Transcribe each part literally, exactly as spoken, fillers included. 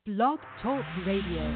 Blog Talk Radio.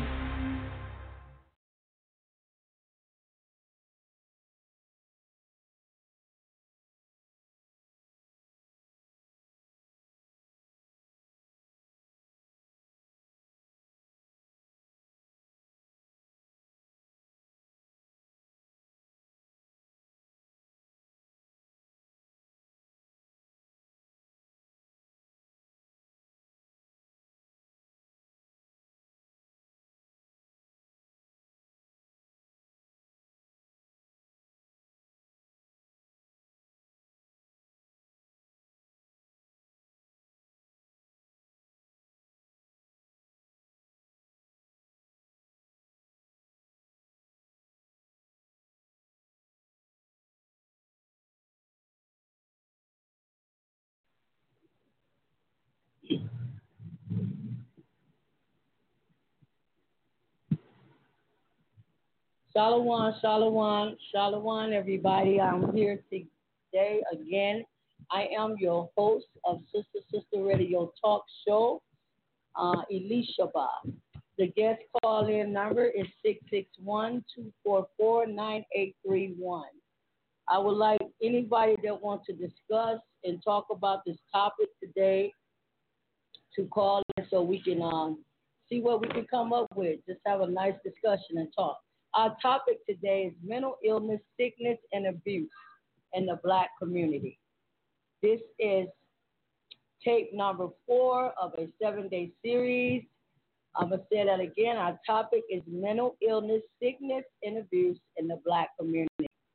Shalom, shalom, shalom, everybody. I'm here today again. I am your host of Sister Sister Radio Talk Show, uh, Elisha Ba. The guest call-in number is six six one, two four four, nine eight three one. I would like anybody that wants to discuss and talk about this topic today to call in so we can um, see what we can come up with. Just have a nice discussion and talk. Our topic today is mental illness, sickness, and abuse in the Black community. This is tape number four of a seven-day series. I'm going to say that again. Our topic is mental illness, sickness, and abuse in the Black community.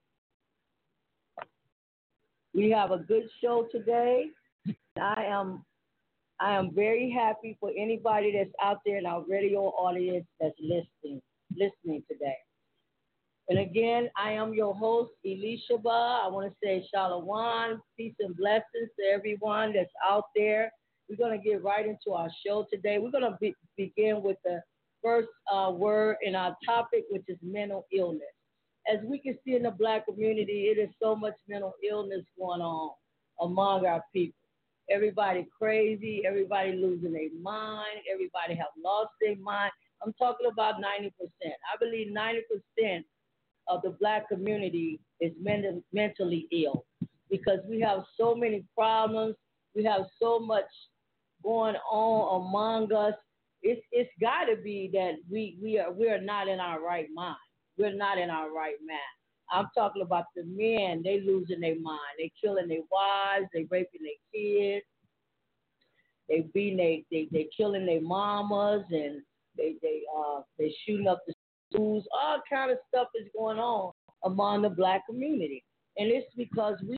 We have a good show today. I am I am very happy for anybody that's out there in our radio audience that's listening listening today. And again, I am your host, Elisha Ba. I want to say shalom, peace and blessings to everyone that's out there. We're going to get right into our show today. We're going to be, begin with the first uh, word in our topic, which is mental illness. As we can see in the Black community, it is so much mental illness going on among our people. Everybody crazy, everybody losing their mind, everybody have lost their mind. I'm talking about ninety percent. I believe ninety percent of the Black community is men- mentally ill because we have so many problems. We have so much going on among us. It's it's got to be that we we are we are not in our right mind. We're not in our right mind. I'm talking about the men. They losing their mind. They killing their wives. They raping their kids. They beating they they they killing their mamas, and they they uh they shooting up the schools. All kind of stuff is going on among the Black community, and it's because we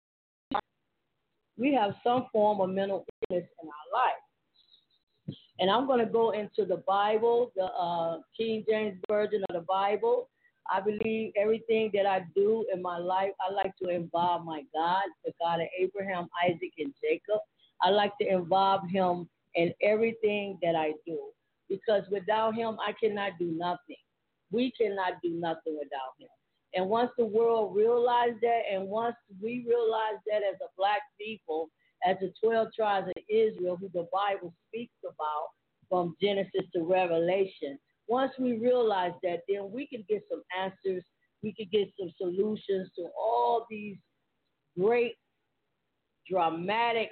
we have some form of mental illness in our life. And I'm going to go into the Bible, the uh, King James Version of the Bible. I believe everything that I do in my life, I like to involve my God, the God of Abraham, Isaac, and Jacob. I like to involve him in everything that I do, because without him, I cannot do nothing. We cannot do nothing without him. And once the world realized that, and once we realize that as a Black people, as the twelve tribes of Israel, who the Bible speaks about from Genesis to Revelation, once we realize that, then we can get some answers. We can get some solutions to all these great, dramatic,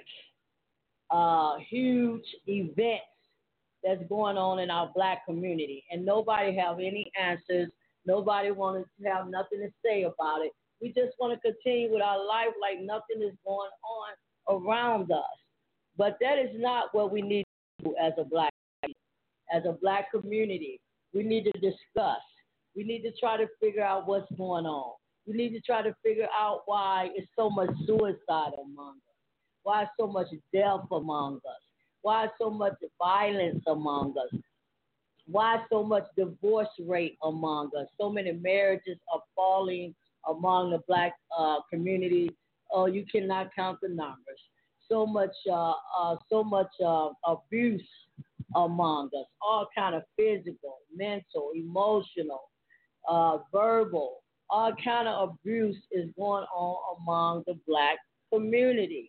uh, huge events that's going on in our Black community. And nobody have any answers. Nobody wants to have nothing to say about it. We just want to continue with our life like nothing is going on around us. But that is not what we need to do as a Black as a Black community. We need to discuss. We need to try to figure out what's going on. We need to try to figure out why it's so much suicide among us, why so much death among us, why so much violence among us, why so much divorce rate among us. So many marriages are falling among the Black uh, community. Oh, you cannot count the numbers. So much, uh, uh, so much uh, abuse among us. All kind of physical, mental, emotional, uh, verbal. All kind of abuse is going on among the Black community.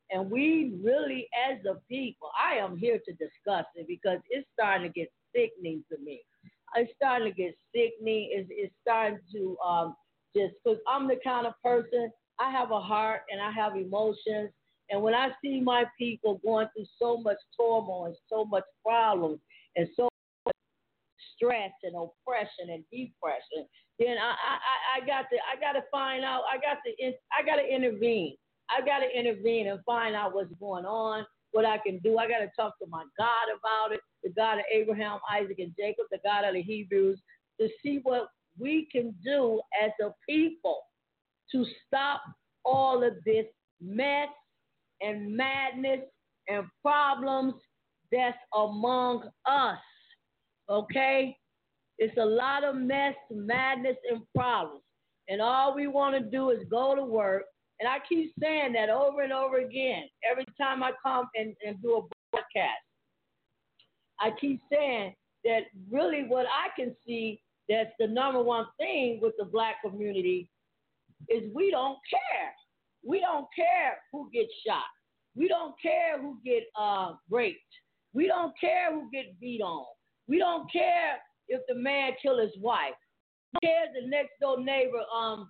And we really, as a people, I am here to discuss it because it's starting to get sickening to me. It's starting to get sickening. It's, it's starting to um, just, because I'm the kind of person, I have a heart and I have emotions. And when I see my people going through so much turmoil and so much problems and so much stress and oppression and depression, then I, I, I I got to I got to find out. I got to I got to intervene. I got to intervene and find out what's going on, what I can do. I got to talk to my God about it, the God of Abraham, Isaac, and Jacob, the God of the Hebrews, to see what we can do as a people to stop all of this mess and madness and problems that's among us. Okay? It's a lot of mess, madness, and problems. And all we want to do is go to work. And I keep saying that over and over again. Every time I come and, and do a broadcast, I keep saying that really what I can see that's the number one thing with the black community is we don't care. We don't care who gets shot. We don't care who get uh, raped. We don't care who get beat on. We don't care if the man kill his wife. We don't care the next door neighbor um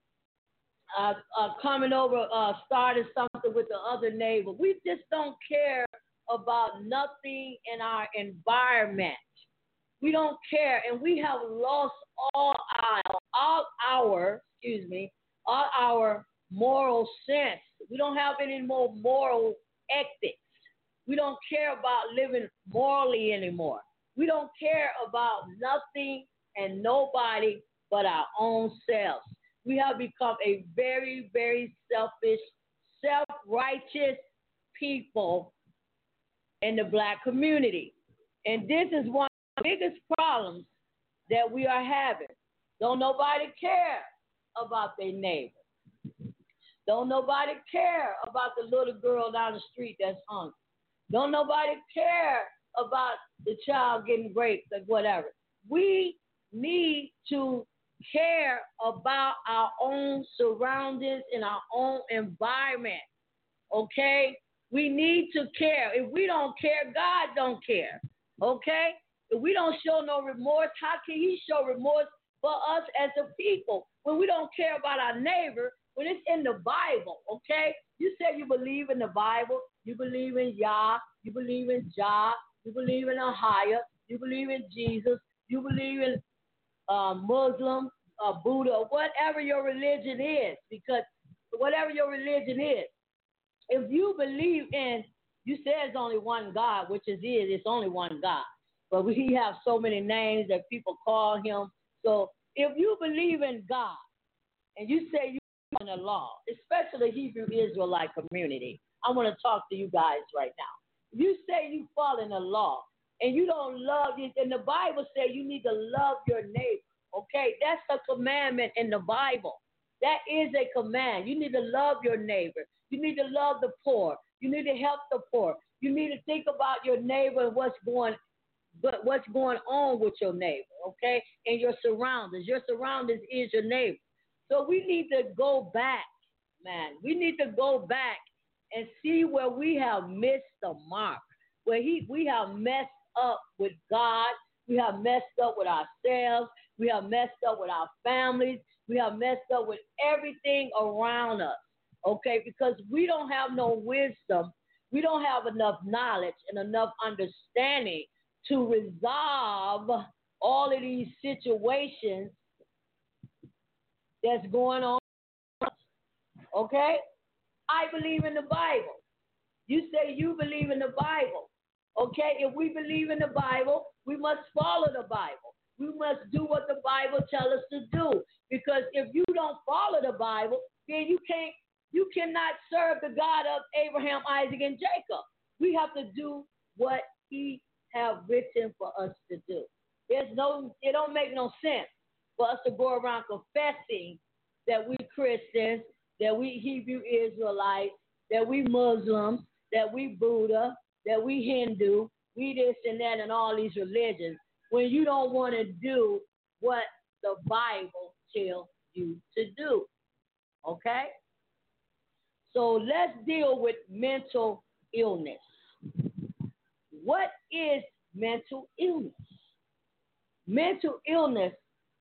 uh, uh coming over uh started something with the other neighbor. We just don't care about nothing in our environment. We don't care, and we have lost all our all our excuse me all our moral sense. We don't have any more moral ethics. We don't care about living morally anymore. We don't care about nothing and nobody but our own selves. We have become a very, very selfish, self-righteous people in the black community. And this is one of the biggest problems that we are having. Don't nobody care about their neighbor. Don't nobody care about the little girl down the street that's hungry. Don't nobody care about the child getting raped or whatever. We need to care about our own surroundings and our own environment, okay? We need to care. If we don't care, God don't care, okay? If we don't show no remorse, how can he show remorse for us as a people when we don't care about our neighbor, when it's in the Bible, okay? You say you believe in the Bible, you believe in Yah, you believe in Jah, you believe in Ahia, you believe in Jesus, you believe in uh, Muslim, uh, Buddha, whatever your religion is, because whatever your religion is, if you believe in, you say it's only one God, which is it, it's only one God. But we have so many names that people call him. So if you believe in God and you say you in the law, especially the Hebrew Israelite community, I want to talk to you guys right now. If you say you follow the law and you don't love it, and the Bible says you need to love your neighbor, okay? That's a commandment in the Bible. That is a command. You need to love your neighbor. You need to love the poor. You need to help the poor. You need to think about your neighbor and what's going but what's going on with your neighbor, okay? And your surroundings. Your surroundings is your neighbor. So we need to go back, man. We need to go back and see where we have missed the mark, where he, we have messed up with God. We have messed up with ourselves. We have messed up with our families. We have messed up with everything around us, okay? Because we don't have no wisdom. We don't have enough knowledge and enough understanding to resolve all of these situations that's going on, okay? I believe in the Bible. You say you believe in the Bible, okay? If we believe in the Bible, we must follow the Bible. We must do what the Bible tells us to do. Because if you don't follow the Bible, then you can't, you cannot serve the God of Abraham, Isaac, and Jacob. We have to do what he have written for us to do. There's no, it don't make no sense for us to go around confessing that we Christians, that we Hebrew Israelites, that we Muslims, that we Buddha, that we Hindu, we this and that and all these religions, when you don't want to do what the Bible tells you to do. Okay? So let's deal with mental illness. What is mental illness? Mental illness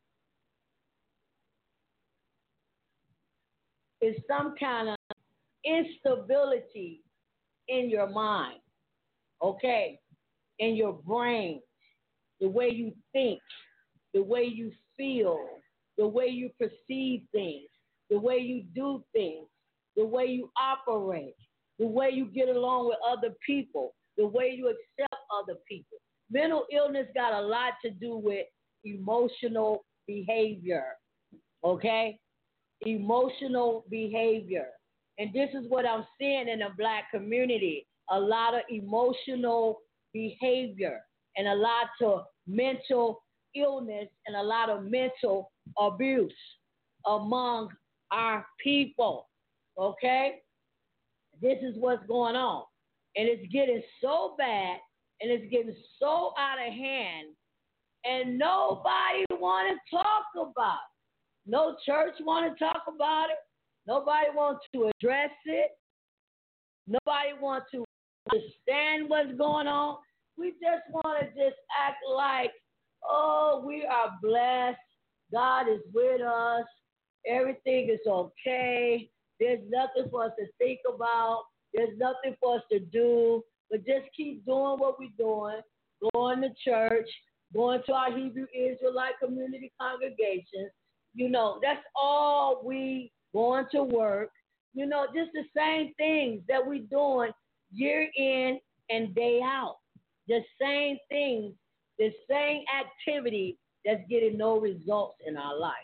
is some kind of instability in your mind, okay, in your brain, the way you think, the way you feel, the way you perceive things, the way you do things, the way you operate, the way you get along with other people, the way you accept other people. Mental illness got a lot to do with emotional behavior, okay? Emotional behavior. And this is what I'm seeing in the black community, a lot of emotional behavior and a lot of mental illness and a lot of mental abuse among our people, okay? This is what's going on. And it's getting so bad and it's getting so out of hand and nobody want to talk about it. No church want to talk about it. Nobody wants to address it. Nobody wants to understand what's going on. We just want to just act like, oh, we are blessed. God is with us. Everything is okay. There's nothing for us to think about. There's nothing for us to do. But just keep doing what we're doing. Going to church. Going to our Hebrew Israelite community congregations. You know, that's all we going to work. You know, just the same things that we're doing year in and day out. The same things, the same activity that's getting no results in our life.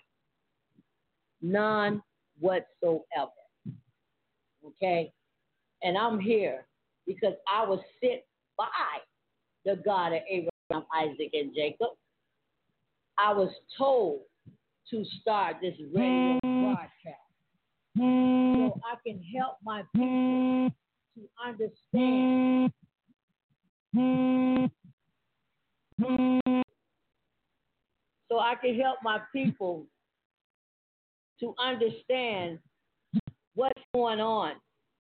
None whatsoever. Okay? And I'm here because I was sent by the God of Abraham, Isaac, and Jacob. I was told to start this radio broadcast so I can help my people to understand so I can help my people to understand what's going on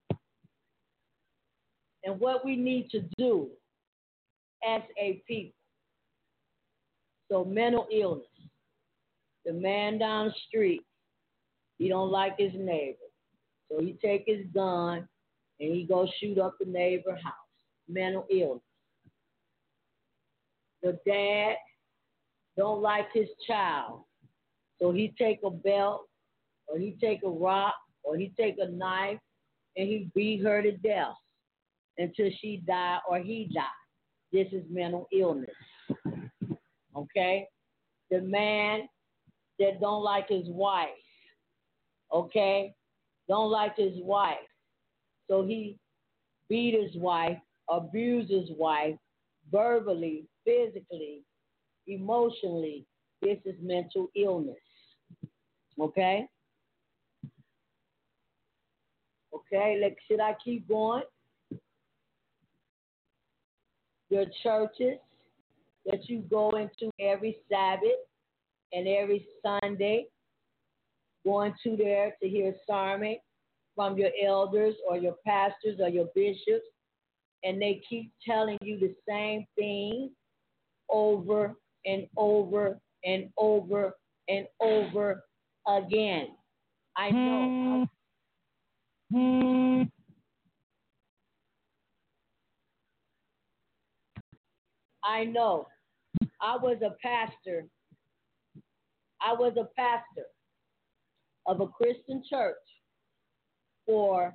and what we need to do as a people. So mental illness. The man down the street, he don't like his neighbor. So he take his gun and he go shoot up the neighbor house. Mental illness. The dad don't like his child. So he take a belt or he take a rock or he take a knife and he beat her to death until she die or he die. This is mental illness. Okay? The man that don't like his wife, okay? Don't like his wife. So he beat his wife, abused his wife, verbally, physically, emotionally. This is mental illness, okay? Okay, like, should I keep going? Your churches that you go into every Sabbath, and every Sunday, going to there to hear sermon from your elders or your pastors or your bishops, and they keep telling you the same thing over and over and over and over again. I know. I know. I was a pastor I was a pastor of a Christian church for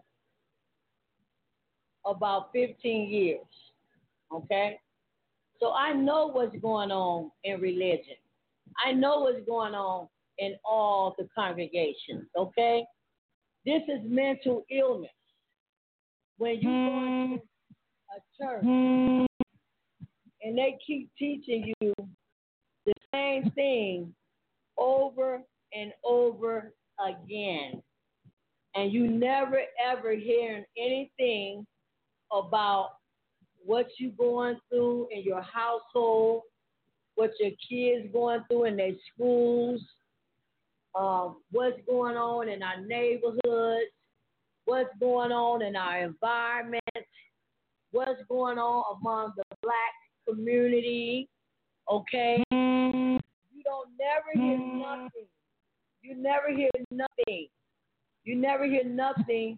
about fifteen years, okay? So I know what's going on in religion. I know what's going on in all the congregations, okay? This is mental illness. When you go to a church and they keep teaching you the same thing over and over again, and you never ever hearing anything about what you going through in your household, what your kids going through in their schools, um, what's going on in our neighborhoods, what's going on in our environment, what's going on among the black community, okay? You don't never hear nothing. You never hear nothing. You never hear nothing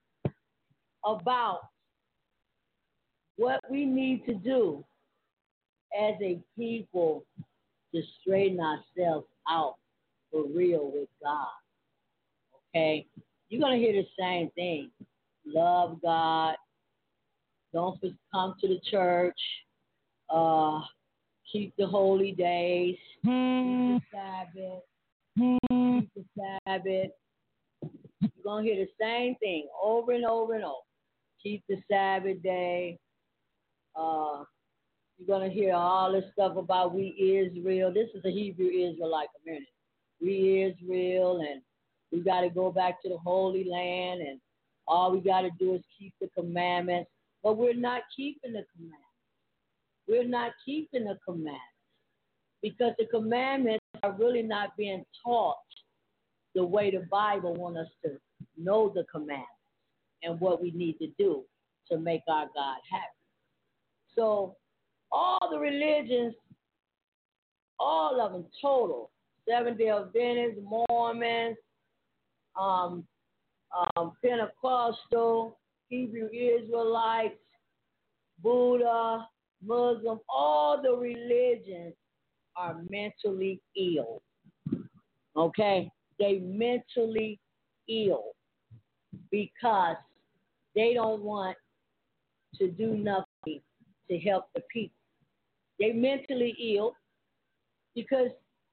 about what we need to do as a people to straighten ourselves out for real with God. Okay? You're going to hear the same thing. Love God. Don't come to the church. Uh, keep the holy days. Keep the Sabbath. Keep the Sabbath. You're going to hear the same thing over and over and over. Keep the Sabbath day. Uh, you're going to hear all this stuff about we Israel. This is a Hebrew Israelite community. We Israel, and we got to go back to the Holy Land, and all we got to do is keep the commandments. But we're not keeping the commandments. We're not keeping the commandments because the commandments are really not being taught the way the Bible wants us to know the commandments and what we need to do to make our God happy. So all the religions, all of them total, Seventh-day Adventists, Mormons, um, um, Pentecostal, Hebrew Israelites, Buddha, Muslim, all the religions are mentally ill. Okay? They mentally ill because they don't want to do nothing to help the people. They mentally ill because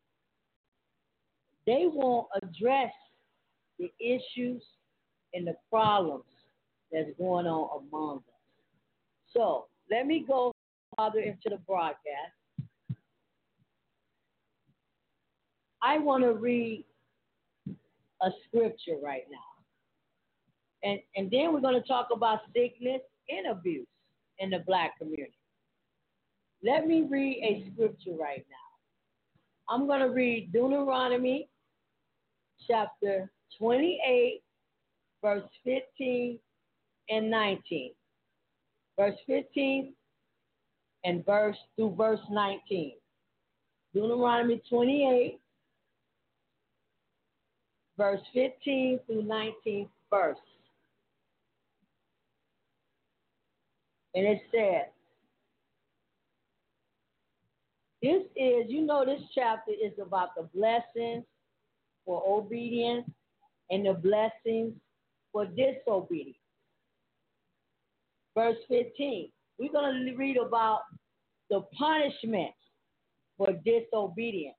they won't address the issues and the problems that's going on among us. So let me go farther into the broadcast. I want to read a scripture right now. And, and then we're going to talk about sickness and abuse in the black community. Let me read a scripture right now. I'm going to read Deuteronomy chapter twenty-eight, verse fifteen and nineteen. Verse fifteen and verse through verse nineteen. Deuteronomy twenty-eight, verse fifteen through nineteen verse. And it says, this is, you know, this chapter is about the blessings for obedience and the blessings for disobedience. Verse fifteen, we're going to read about the punishment for disobedience.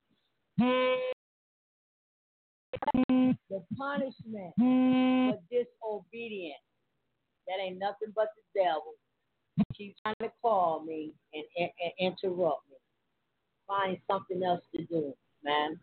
The punishment for disobedience. That ain't nothing but the devil. Keep trying to call me and, and, and interrupt me. Find something else to do, man.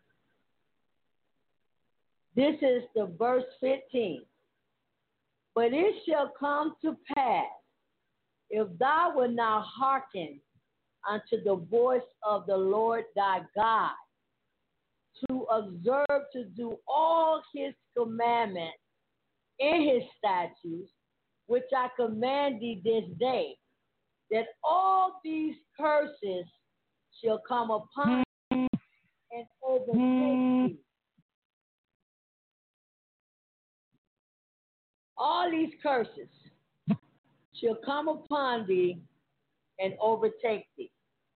This is the verse fifteen. But it shall come to pass, if thou wilt not hearken unto the voice of the Lord thy God, to observe to do all his commandments and his statutes, which I command thee this day, that all these curses shall come upon thee and overtake thee. All these curses shall come upon thee and overtake thee.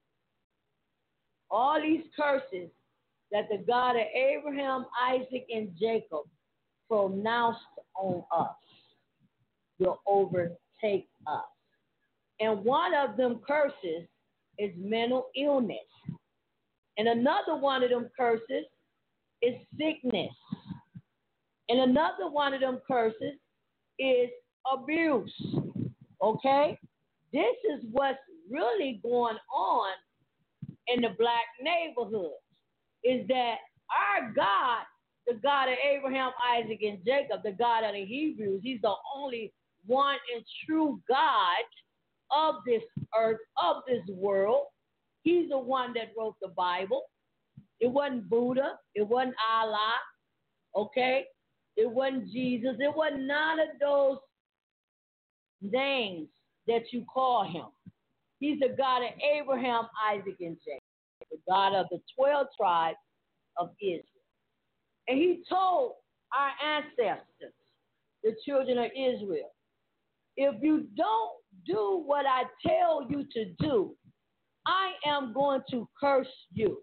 All these curses that the God of Abraham, Isaac, and Jacob pronounced on us will overtake us. And one of them curses is mental illness. And another one of them curses is sickness. And another one of them curses is abuse. Okay? This is what's really going on in the black neighborhoods, is that our God, the God of Abraham, Isaac, and Jacob, the God of the Hebrews, he's the only one and true God of this earth, of this world. He's the one that wrote the Bible. It wasn't Buddha. It wasn't Allah. Okay? It wasn't Jesus. It wasn't none of those names that you call him. He's the God of Abraham, Isaac, and Jacob, the God of the twelve tribes of Israel. And he told our ancestors, the children of Israel, if you don't do what I tell you to do, I am going to curse you.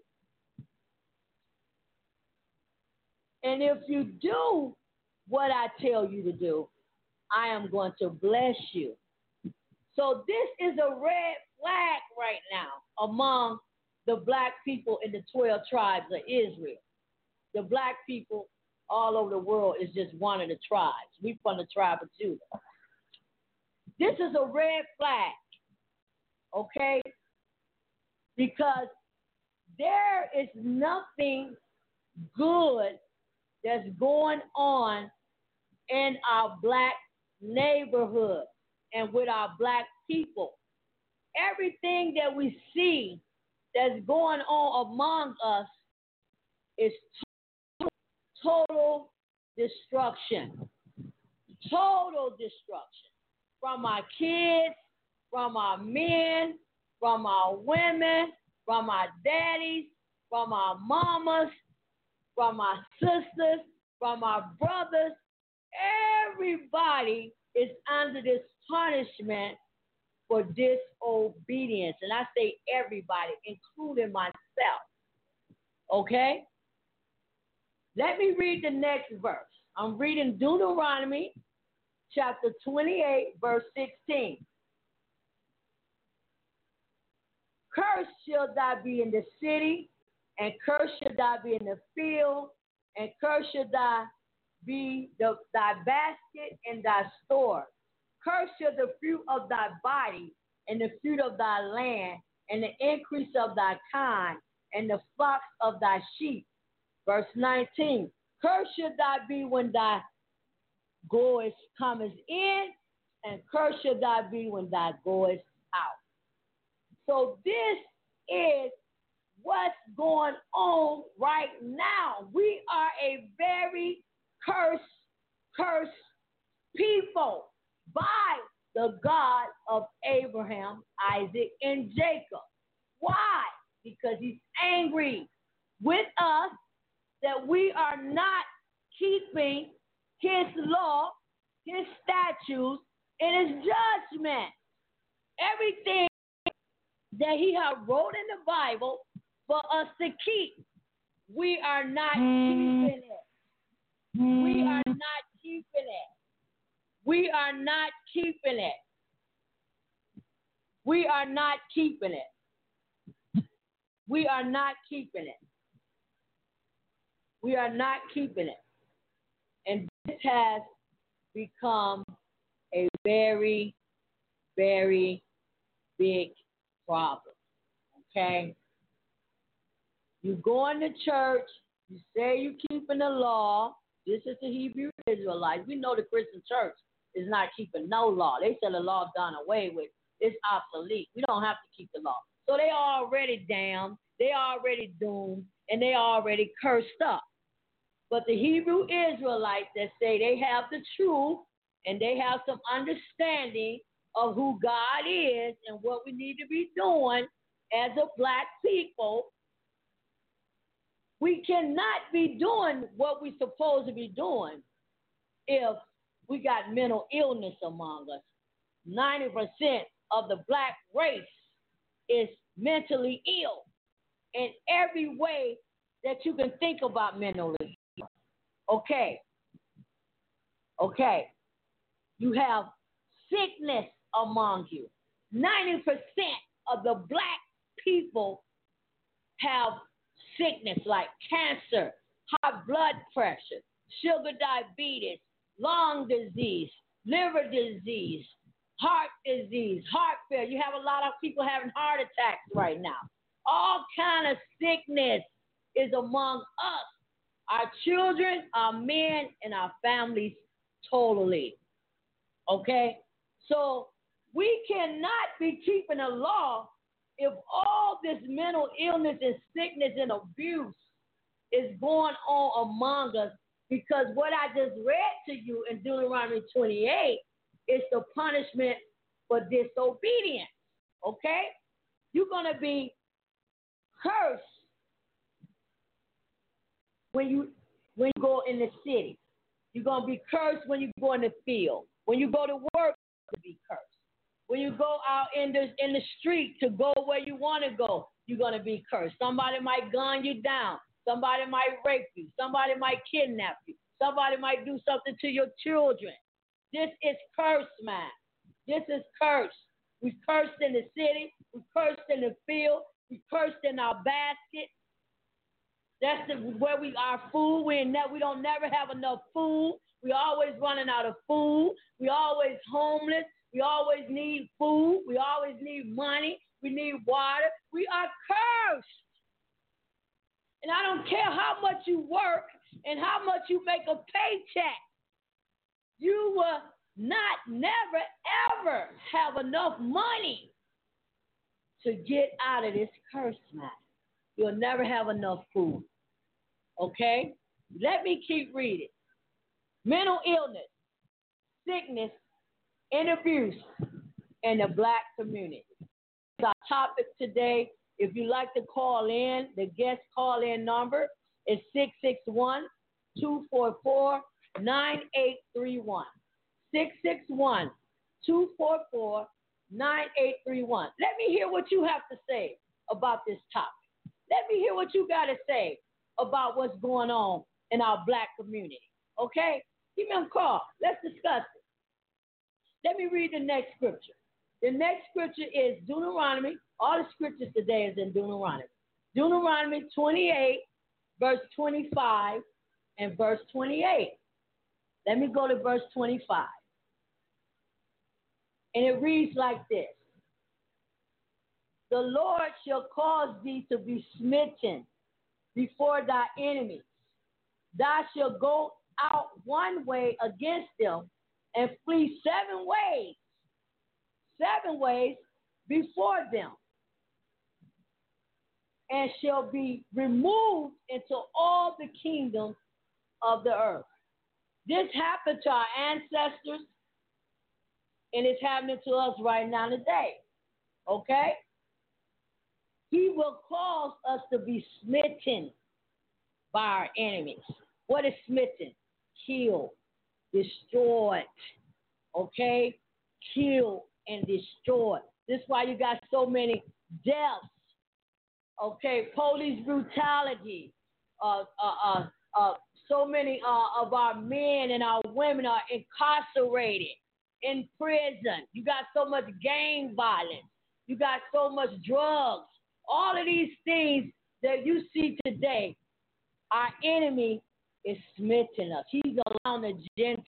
And if you do what I tell you to do, I am going to bless you. So this is a red flag right now among the black people in the twelve tribes of Israel. The black people all over the world is just one of the tribes. We from the tribe of Judah. This is a red flag, okay? Because there is nothing good that's going on in our black neighborhood and with our black people. Everything that we see that's going on among us is total, total destruction. Total destruction. From our kids, from our men, from our women, from our daddies, from our mamas, from our sisters, from our brothers. Everybody is under this punishment for disobedience. And I say everybody, including myself. Okay? Let me read the next verse. I'm reading Deuteronomy chapter twenty-eight, verse sixteen. Cursed shall thou be in the city, and cursed shall thou be in the field, and cursed shall thou be the, thy basket and thy store. Cursed shall the fruit of thy body, and the fruit of thy land, and the increase of thy kind, and the flocks of thy sheep. Verse nineteen. Cursed shall thou be when thy goest comest in, and cursed shall thou be when thou goest out. So this is what's going on right now. We are a very cursed, cursed people by the God of Abraham, Isaac, and Jacob. Why? Because he's angry with us that we are not keeping his law, his statutes, and his judgment. Everything that he has wrote in the Bible for us to keep, we are not keeping it. We are not keeping it. We are not keeping it. We are not keeping it. We are not keeping it. We are not keeping it. And this has become a very, very big problem. Okay? You go into church, you say you're keeping the law. This is the Hebrew Israelites. We know the Christian church is not keeping no law. They say the law done away with. It's obsolete. We don't have to keep the law. So they already damned, they already doomed, and they already cursed up. But the Hebrew Israelites that say they have the truth and they have some understanding of who God is and what we need to be doing as a black people, we cannot be doing what we're supposed to be doing if we got mental illness among us. ninety percent of the black race is mentally ill in every way that you can think about mentally. Okay. Okay. You have sickness among you. ninety percent of the black people have sickness like cancer, high blood pressure, sugar diabetes, lung disease, liver disease, heart disease, heart failure. You have a lot of people having heart attacks right now. All kind of sickness is among us, our children, our men, and our families totally. Okay? So we cannot be keeping a law if all this mental illness and sickness and abuse is going on among us Because what I just read to you in Deuteronomy twenty-eight is the punishment for disobedience. Okay? You're going to be cursed when you when you go in the city. You're going to be cursed when you go in the field. When you go to work, you're going to be cursed. When you go out in the in the street to go where you want to go, you're going to be cursed. Somebody might gun you down. Somebody might rape you. Somebody might kidnap you. Somebody might do something to your children. This is cursed, man. This is cursed. We cursed in the city. We cursed in the field. We cursed in our basket. That's the, where we our food. We ne- we don't never have enough food. We always running out of food. We always homeless. We always need food. We always need money. We need water. We are cursed. And I don't care how much you work and how much you make a paycheck. You will not never, ever have enough money to get out of this curse, man. You'll never have enough food. Okay? Let me keep reading. Mental illness, sickness, and abuse in the black community. Our topic today, if you'd like to call in, the guest call-in number is six six one, two four four, nine eight three one. six six one, two four four, nine eight three one. Let me hear what you have to say about this topic. Let me hear what you got to say about what's going on in our black community. Okay? Give me a call. Let's discuss it. Let me read the next scripture. The next scripture is Deuteronomy. All the scriptures today is in Deuteronomy. Deuteronomy twenty-eight, verse twenty-five, and verse twenty-eight. Let me go to verse twenty-five. And it reads like this. The Lord shall cause thee to be smitten before thy enemies. Thou shalt go out one way against them and flee seven ways, seven ways before them, and shall be removed into all the kingdoms of the earth. This happened to our ancestors, and it's happening to us right now today. Okay? He will cause us to be smitten by our enemies. What is smitten? Killed, destroyed. Okay? Killed and destroyed. This is why you got so many deaths. Okay? Police brutality. Uh, uh, uh, uh, so many uh, of our men and our women are incarcerated, in prison. You got so much gang violence. You got so much drugs. All of these things that you see today, our enemy is smitten us. He's allowing the Gentiles,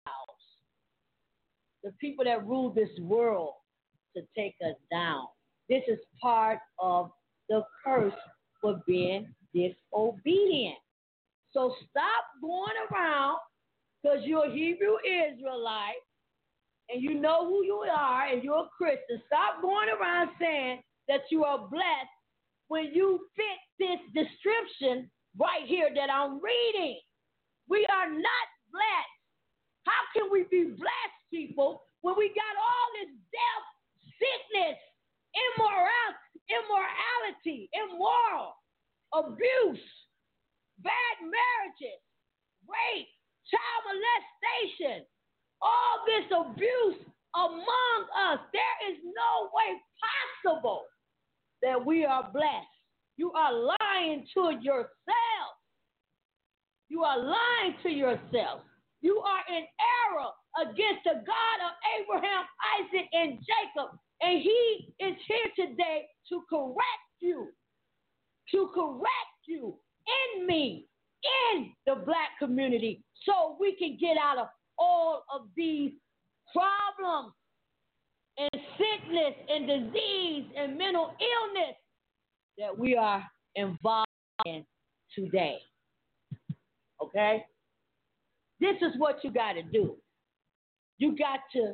the people that rule this world, to take us down. This is part of the curse for being disobedient. So stop going around, because you're a Hebrew Israelite and you know who you are and you're a Christian. Stop going around saying that you are blessed when you fit this description right here that I'm reading. We are not blessed. How can we be blessed, people, when we got all this death, sickness, immorality, immorality, immoral, abuse, bad marriages, rape, child molestation, all this abuse among us? There is no way possible that we are blessed. You are lying to yourself. You are lying to yourself. You are in error against the God of Abraham, Isaac, and Jacob. And he is here today to correct you, to correct you in me, in the black community, so we can get out of all of these problems and sickness and disease and mental illness that we are involved in today. Okay? This is what you got to do. You got to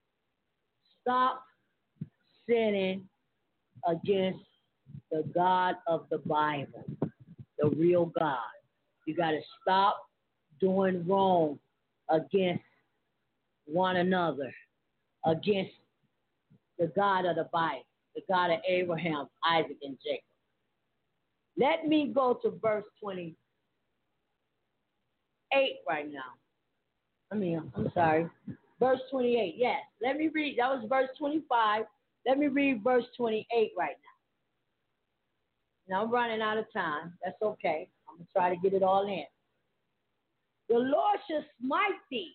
stop sinning against the God of the Bible, the real God. You got to stop doing wrong against one another, against the God of the Bible, the God of Abraham, Isaac, and Jacob. Let me go to verse twenty-eight right now. I mean, I'm sorry. Verse twenty-eight, yes. Let me read. That was verse twenty-five. Let me read verse twenty-eight right now. Now, I'm running out of time. That's okay. I'm going to try to get it all in. The Lord shall smite thee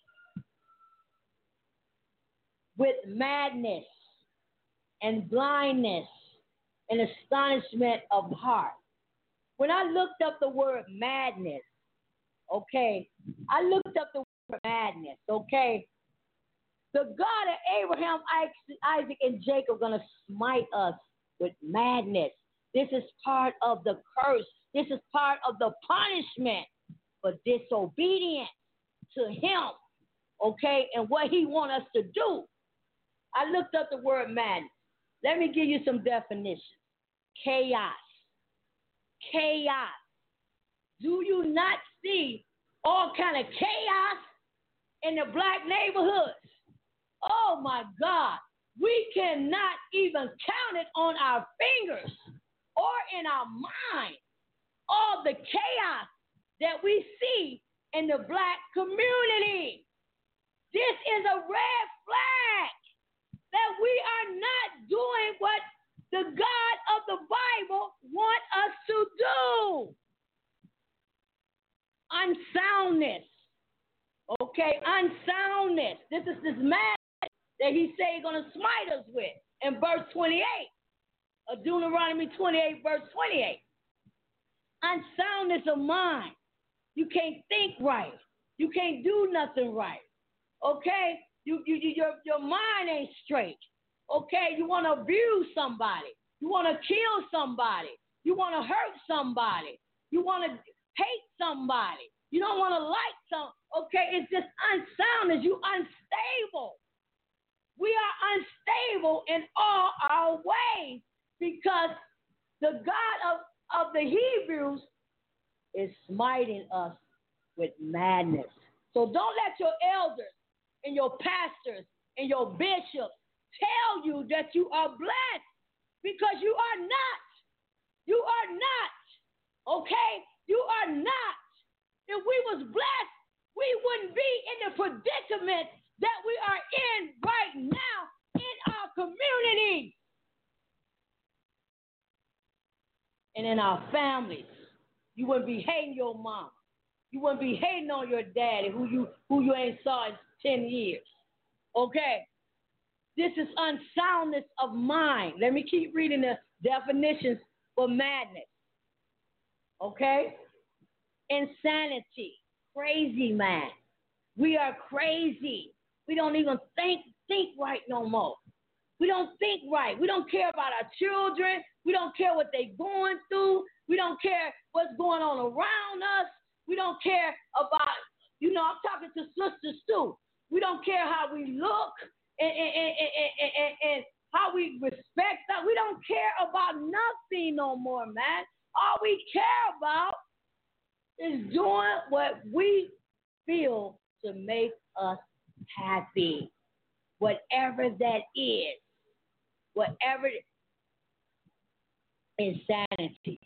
with madness and blindness and astonishment of heart. When I looked up the word madness, okay, I looked up the word madness, okay. The God of Abraham, Isaac, and Jacob are going to smite us with madness. This is part of the curse. This is part of the punishment for disobedience to him, okay, and what he wants us to do. I looked up the word madness. Let me give you some definitions. Chaos. Chaos. Do you not see all kind of chaos in the black neighborhoods? Oh, my God. We cannot even count it on our fingers or in our mind, all the chaos that we see in the black community. This is a red flag that we are not doing what the God of the Bible wants us to do. Unsoundness. Okay, unsoundness. This is this madness that he said he's going to smite us with in verse twenty-eight. Of Deuteronomy twenty-eight, verse twenty-eight. Unsoundness of mind. You can't think right. You can't do nothing right. Okay? You, you, you, your, your mind ain't straight. Okay? You want to abuse somebody. You want to kill somebody. You want to hurt somebody. You want to hate somebody. You don't want to like some. Okay? It's just unsoundness. You unstable. We are unstable in all our ways because the God of, of the Hebrews is smiting us with madness. So don't let your elders and your pastors and your bishops tell you that you are blessed because you are not. You are not. Okay? You are not. If we was blessed, we wouldn't be in the predicament that we are in right now in our community and in our families. You wouldn't be hating your mom. You wouldn't be hating on your daddy who you who you ain't saw in ten years. Okay? This is unsoundness of mind. Let me keep reading the definitions for madness. Okay? Insanity. Crazy man. We are crazy. We don't even think think right no more. We don't think right. We don't care about our children. We don't care what they're going through. We don't care what's going on around us. We don't care about, you know, I'm talking to sisters too. We don't care how we look and, and, and, and, and, and how we respect that. We don't care about nothing no more, man. All we care about is doing what we feel to make us happy. Whatever that is. Whatever insanity.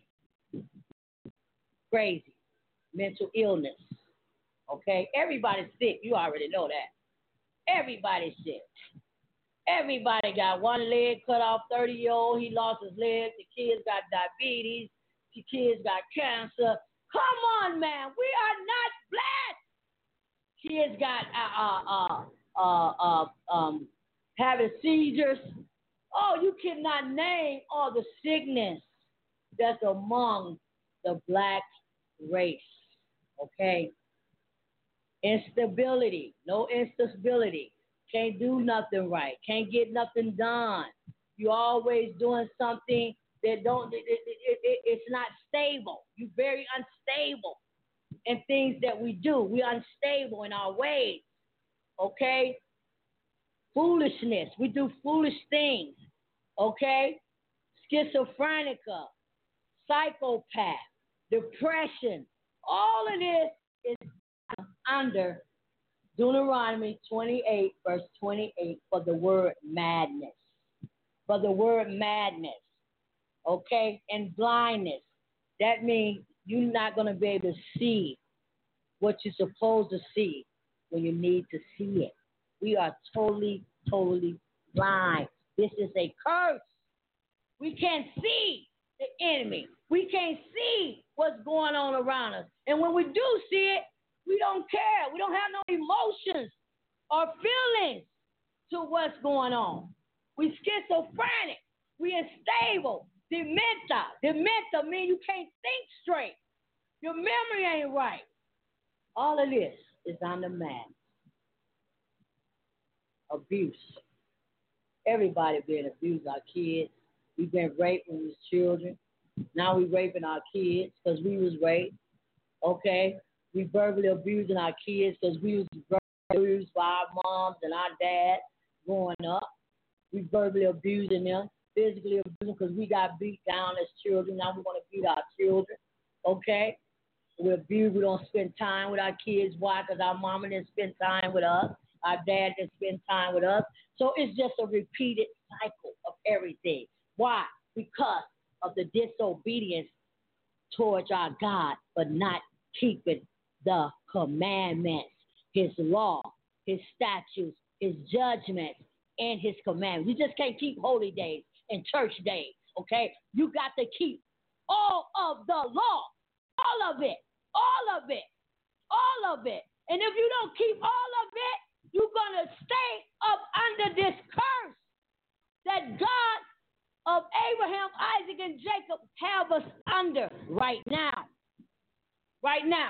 Crazy. Mental illness. Okay? Everybody's sick. You already know that. Everybody's sick. Everybody got one leg cut off, thirty-year-old. He lost his leg. The kids got diabetes. The kids got cancer. Come on, man. We are not blessed. Kids got uh, uh, uh, uh, um, having seizures. Oh, you cannot name all the sickness that's among the black race. Okay? Instability. No instability. Can't do nothing right. Can't get nothing done. You're always doing something that don't, it, it, it, it, it's not stable. You're very unstable in things that we do. We're unstable in our ways. Okay? Foolishness. We do foolish things. Okay? Schizophrenica. Psychopath. Depression. All of this is under Deuteronomy twenty-eight, verse twenty-eight, for the word madness. For the word madness, okay? And blindness. That means you're not going to be able to see what you're supposed to see when you need to see it. We are totally, totally blind. This is a curse. We can't see the enemy. We can't see what's going on around us. And when we do see it, we don't care. We don't have no emotions or feelings to what's going on. We schizophrenic. We unstable. Dementia. Dementia means you can't think straight. Your memory ain't right. All of this is under man. Abuse. Everybody been abused. Our kids. We've been raped when we was children. Now we raping our kids because we was raped. Okay? We verbally abusing our kids because we was verbally abused by our moms and our dads growing up. We verbally abusing them, physically abusing because we got beat down as children. Now we want to beat our children. Okay? We abuse. We don't spend time with our kids. Why? Because our mama didn't spend time with us. Our dad didn't spend time with us. So it's just a repeated cycle of everything. Why? Because of the disobedience towards our God, but not keeping the commandments, his law, his statutes, his judgments, and his commandments. You just can't keep holy days and church days, okay? You got to keep all of the law, all of it, all of it, all of it. And if you don't keep all of it, you're going to stay up under this curse that God of Abraham, Isaac, and Jacob have us under right now. Right now.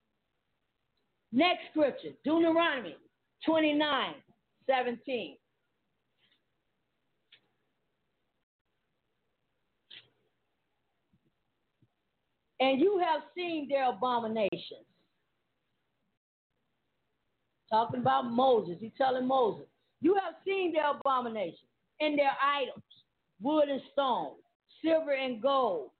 Next scripture, Deuteronomy twenty-nine, seventeen. And you have seen their abominations. Talking about Moses. He's telling Moses, you have seen their abominations and their idols, wood and stone, silver and gold,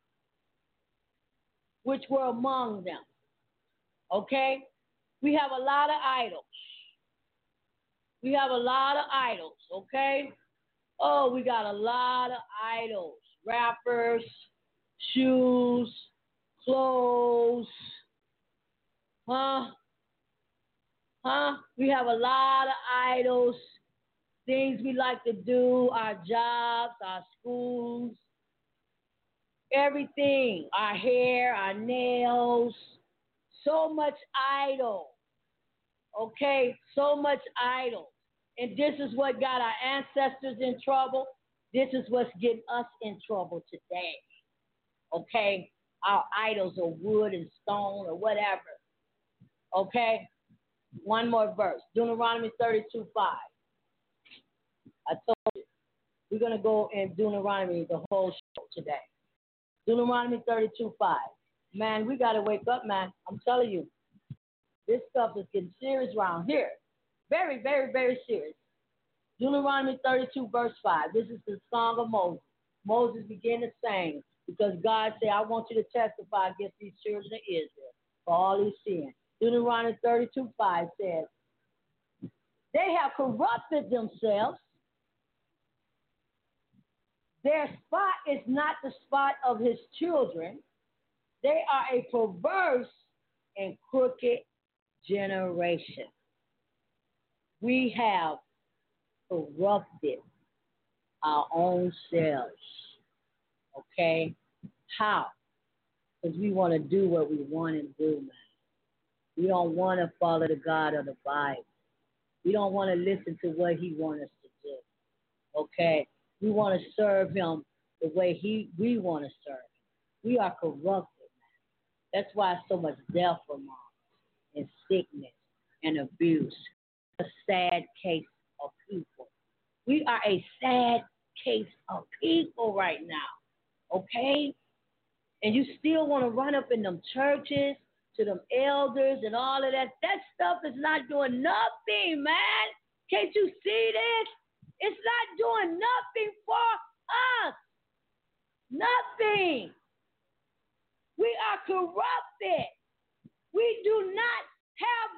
which were among them. Okay? We have a lot of idols. We have a lot of idols, okay? Oh, we got a lot of idols. Wrappers, shoes, clothes. Huh? Huh? We have a lot of idols. Things we like to do, our jobs, our schools, everything, our hair, our nails, so much idol, okay, so much idol. And this is what got our ancestors in trouble. This is what's getting us in trouble today, okay? Our idols are wood and stone or whatever, okay? One more verse, Deuteronomy thirty-two, five. I told you, we're going to go in Deuteronomy the whole show today. Deuteronomy thirty-two, five. Man, we got to wake up, man. I'm telling you, this stuff is getting serious around here. Very, very, very serious. Deuteronomy thirty-two, verse five. This is the song of Moses. Moses began to sing because God said, I want you to testify against these children of Israel for all these sins. Deuteronomy thirty-two, five says, they have corrupted themselves. Their spot is not the spot of his children. They are a perverse and crooked generation. We have corrupted our own selves. Okay? How? Because we want to do what we want to do, man. We don't want to follow the God of the Bible. We don't want to listen to what he wants us to do. Okay? We want to serve him the way he we want to serve him. We are corrupted, man. That's why so much death among us, and sickness and abuse. A sad case of people. We are a sad case of people right now. Okay? And you still want to run up in them churches to them elders and all of that. That stuff is not doing nothing, man. Can't you see this? It's not doing nothing for us. Nothing. We are corrupted. We do not have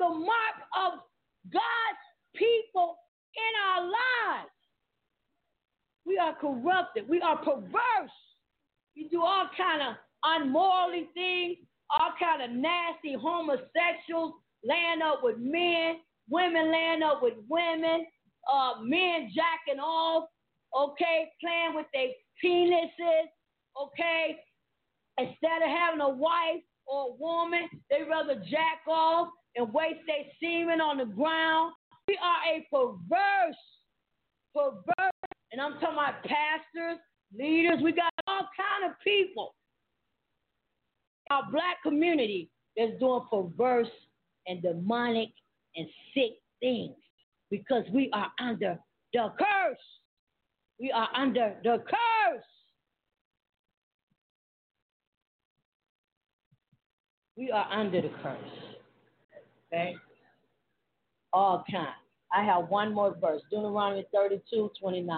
the mark of God's people in our lives. We are corrupted. We are perverse. We do all kind of unmorally things, all kind of nasty homosexuals laying up with men, women laying up with women, uh, men jacking off, okay, playing with their penises, okay. Instead of having a wife or a woman, they rather jack off and waste their semen on the ground. We are a perverse, perverse, and I'm talking about pastors, leaders. We got all kind of people in our black community that's doing perverse and demonic and sick things because we are under the curse. We are under the curse. We are under the curse. Okay? All kinds. I have one more verse. Deuteronomy thirty-two twenty-nine.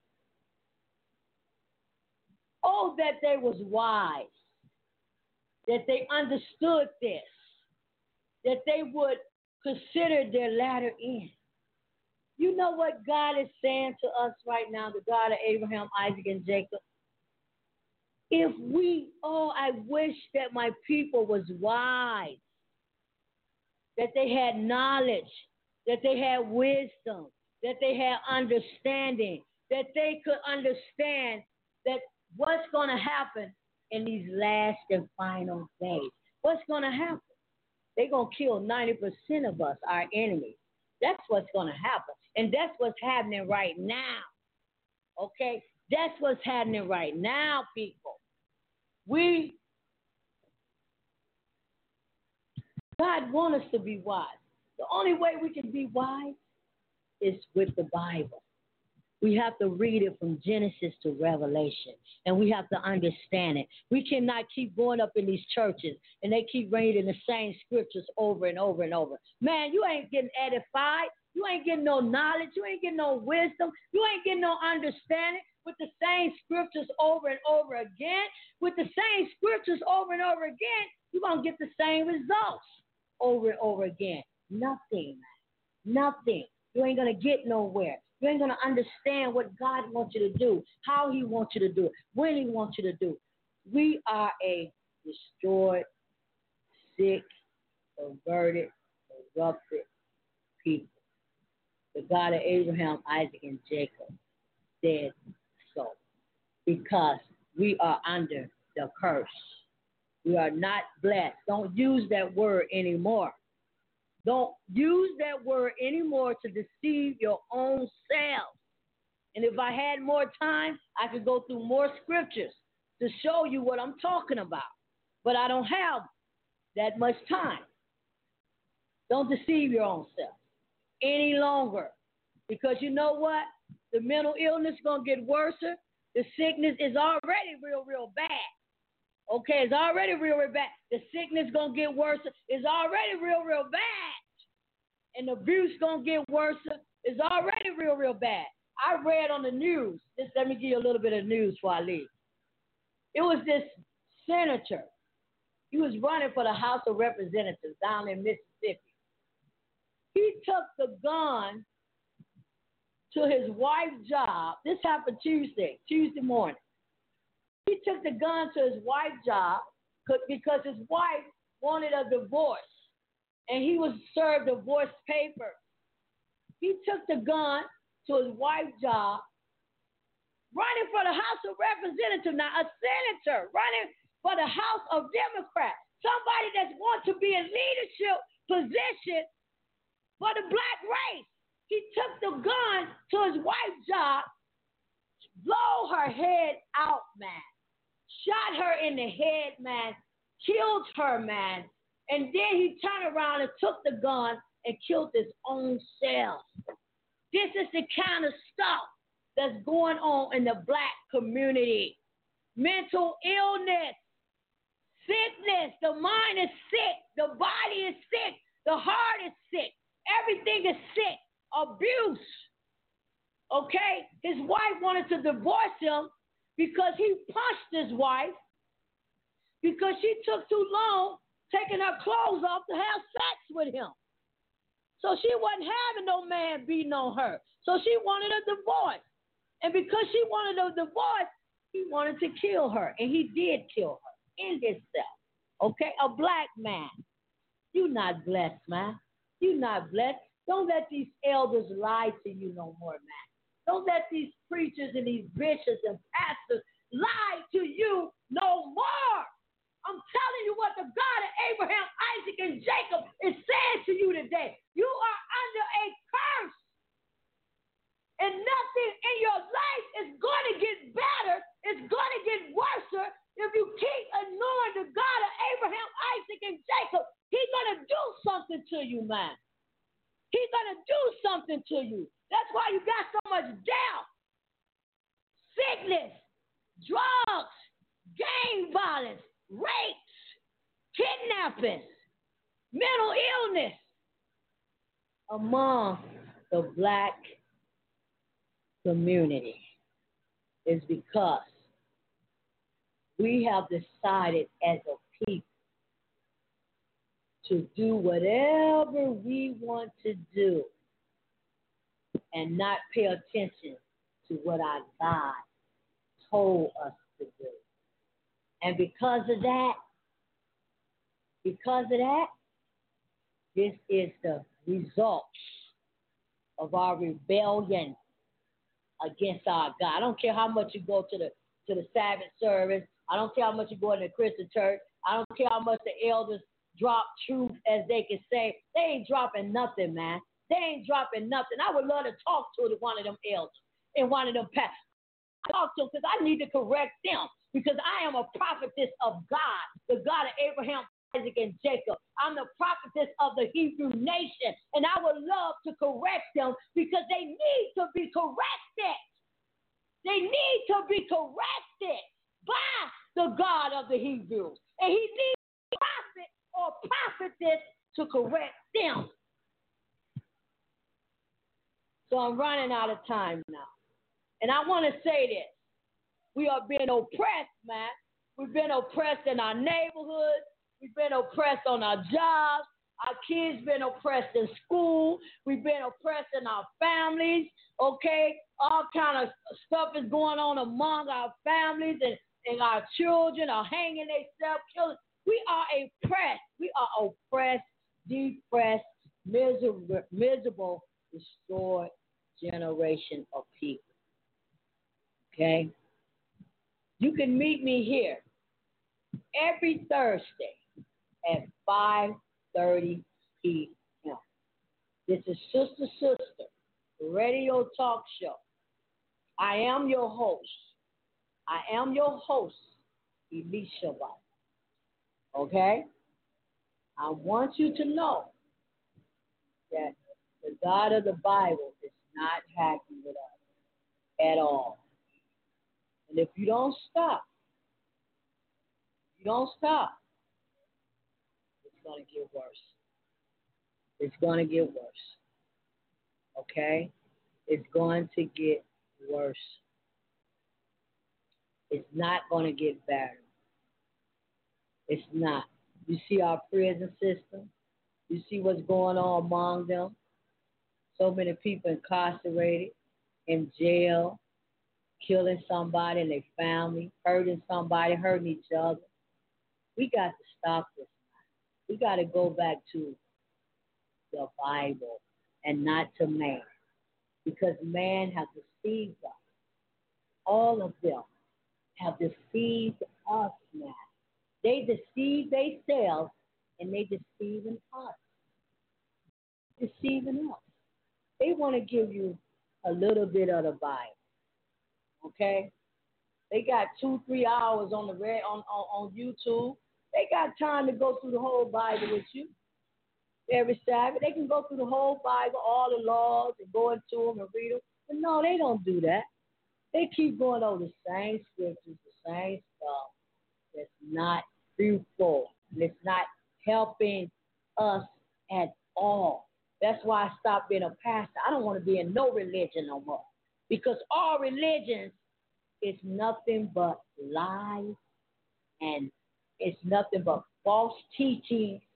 Oh, that they was wise. That they understood this. That they would consider their latter end. You know what God is saying to us right now, the God of Abraham, Isaac, and Jacob? If we, oh, I wish that my people was wise, that they had knowledge, that they had wisdom, that they had understanding, that they could understand that what's going to happen in these last and final days. What's going to happen? They're going to kill ninety percent of us, our enemies. That's what's going to happen. And that's what's happening right now. Okay? That's what's happening right now, people. We, God wants us to be wise. The only way we can be wise is with the Bible. We have to read it from Genesis to Revelation, and we have to understand it. We cannot keep going up in these churches, and they keep reading the same scriptures over and over and over. Man, you ain't getting edified. You ain't getting no knowledge. You ain't getting no wisdom. You ain't getting no understanding with the same scriptures over and over again. With the same scriptures over and over again, you're going to get the same results over and over again. Nothing, nothing. You ain't going to get nowhere. You ain't going to understand what God wants you to do, how he wants you to do it, when he wants you to do it. We are a destroyed, sick, perverted, corrupted people. The God of Abraham, Isaac, and Jacob said so because we are under the curse. We are not blessed. Don't use that word anymore. Don't use that word anymore to deceive your own self. And if I had more time, I could go through more scriptures to show you what I'm talking about. But I don't have that much time. Don't deceive your own self any longer. Because you know what? The mental illness is going to get worse. The sickness is already real, real bad. Okay, it's already real, real bad. The sickness is going to get worse. It's already real, real bad. And the abuse going to get worse. It's already real, real bad. I read on the news. Just let me give you a little bit of news before I leave. It was this senator. He was running for the House of Representatives down in Mississippi. He took the gun to his wife's job. This happened Tuesday, Tuesday morning. He took the gun to his wife's job because his wife wanted a divorce, and he was served divorce papers. He took the gun to his wife's job, running for the House of Representatives. Now, a senator running for the House of Democrats, somebody that wants to be in leadership position for the black race. He took the gun to his wife's job, blow her head out, man. Shot her in the head, man. Killed her, man. And then he turned around and took the gun and killed his own self. This is the kind of stuff that's going on in the black community. Mental illness, sickness. The mind is sick. The body is sick. The heart is sick. Everything is sick. Abuse. Okay? His wife wanted to divorce him because he punched his wife because she took too long taking her clothes off to have sex with him. So she wasn't having no man beating on her. So she wanted a divorce. And because she wanted a divorce, he wanted to kill her. And he did kill her in himself. Okay? A black man. You not blessed, man. You not blessed. Don't let these elders lie to you no more, man. Don't let these preachers and these bishops and pastors lie to you no more. I'm telling you what the God of Abraham, Isaac, and Jacob is saying to you today. You are under a curse. And nothing in your life is going to get better. It's going to get worse if you keep ignoring the God of Abraham, Isaac, and Jacob. He's going to do something to you, man. He's going to do something to you. That's why you got so much doubt, sickness, drugs, gang violence, rapes, kidnappings, mental illness among the black community. Is because we have decided as a people to do whatever we want to do and not pay attention to what our God told us to do. And because of that, because of that, this is the result of our rebellion against our God. I don't care how much you go to the to the Sabbath service. I don't care how much you go to the Christian church. I don't care how much the elders drop truth as they can say. They ain't dropping nothing, man. They ain't dropping nothing. I would love to talk to one of them elders and one of them pastors. Talk to them because I need to correct them because I am a prophetess of God, the God of Abraham, Isaac, and Jacob. I'm the prophetess of the Hebrew nation, and I would love to correct them because they need to be corrected. They need to be corrected by the God of the Hebrews, and he needs a prophet or prophetess to correct them. So I'm running out of time now, and I want to say this. We are being oppressed, man. We've been oppressed in our neighborhoods. We've been oppressed on our jobs. Our kids been oppressed in school. We've been oppressed in our families, okay? All kind of stuff is going on among our families, and, and our children are hanging themselves, killing. We are oppressed. We are oppressed, depressed, miserable, miserable, destroyed generation of people, okay? You can meet me here every Thursday at five thirty p.m. This is Sister Sister, radio talk show. I am your host. I am your host, Elisha. Okay? I want you to know that the God of the Bible is not happy with us at all. And if you don't stop, you don't stop, it's going to get worse. It's going to get worse. Okay? It's going to get worse. It's not going to get better. It's not. You see our prison system? You see what's going on among them? So many people incarcerated, in jail, killing somebody and their family, hurting somebody, hurting each other. We got to stop this. We got to go back to the Bible and not to man, because man has deceived us. All of them have deceived us now. They deceive themselves and they deceiving us. Deceiving us. They want to give you a little bit of the Bible. Okay? They got two, three hours on the red on, on, on YouTube. They got time to go through the whole Bible with you. Every Sabbath, they can go through the whole Bible, all the laws, and go into them and read them. But no, they don't do that. They keep going over the same scriptures, the same stuff. That's not fruitful. It's not helping us at all. That's why I stopped being a pastor. I don't want to be in no religion no more, because all religions is nothing but lies, and it's nothing but false teaching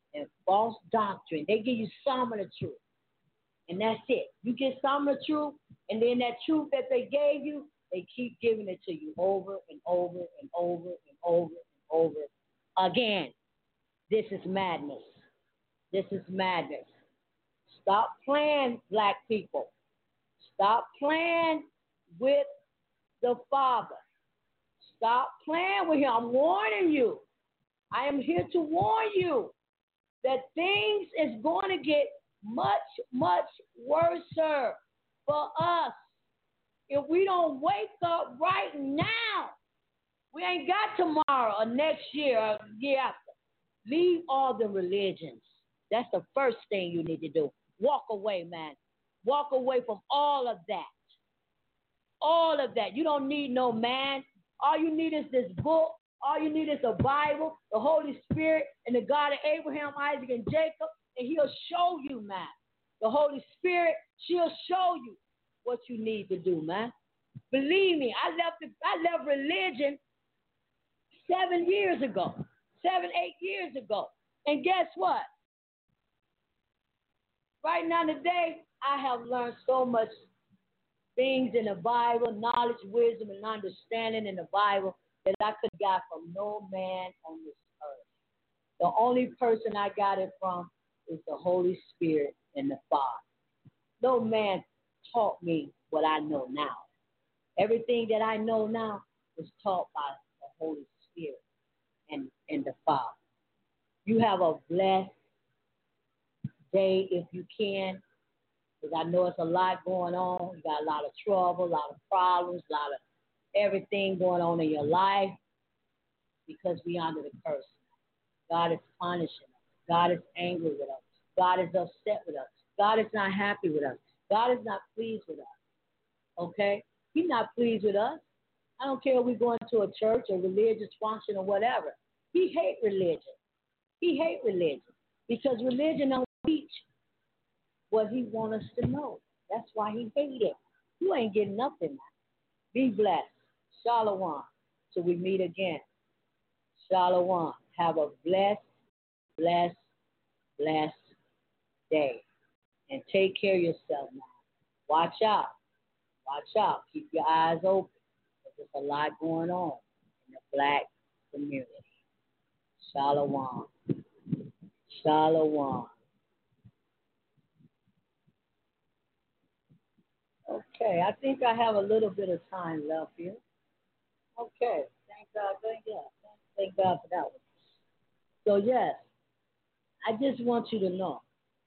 and false doctrine. They give you some of the truth, and that's it. You get some of the truth, and then that truth that they gave you, they keep giving it to you over and over and over and over and over again. This is madness. This is madness. Stop playing, black people. Stop playing with the Father. Stop playing with him. I'm warning you. I am here to warn you that things is going to get much, much worse for us if we don't wake up right now. We ain't got tomorrow or next year or year after. Leave all the religions. That's the first thing you need to do. Walk away, man. Walk away from all of that. All of that. You don't need no man. All you need is this book. All you need is the Bible, the Holy Spirit, and the God of Abraham, Isaac, and Jacob, and he'll show you, man. The Holy Spirit, she'll show you what you need to do, man. Believe me, I left the, I left religion seven years ago, seven, eight years ago. And guess what? Right now today, I have learned so much things in the Bible, knowledge, wisdom, and understanding in the Bible that I could have got from no man on this earth. The only person I got it from is the Holy Spirit and the Father. No man taught me what I know now. Everything that I know now was taught by the Holy Spirit and, and the Father. You have a blessed day if you can, because I know it's a lot going on. You got a lot of trouble, a lot of problems, a lot of everything going on in your life because we under the curse. God is punishing us. God is angry with us. God is upset with us. God is not happy with us. God is not pleased with us. Okay? He's not pleased with us. I don't care if we're going to a church or religious function or whatever. He hates religion. He hates religion because religion don't teach what he wants us to know. That's why he hates it. You ain't getting nothing, man. Be blessed. Shalom. Till we meet again. Shalom. Have a blessed, blessed, blessed day. And take care of yourself now. Watch out. Watch out. Keep your eyes open. There's a lot going on in the black community. Shalom. Shalom. Okay, I think I have a little bit of time left here. Okay, thank God, thank God. Thank God for that one. So, yes, I just want you to know,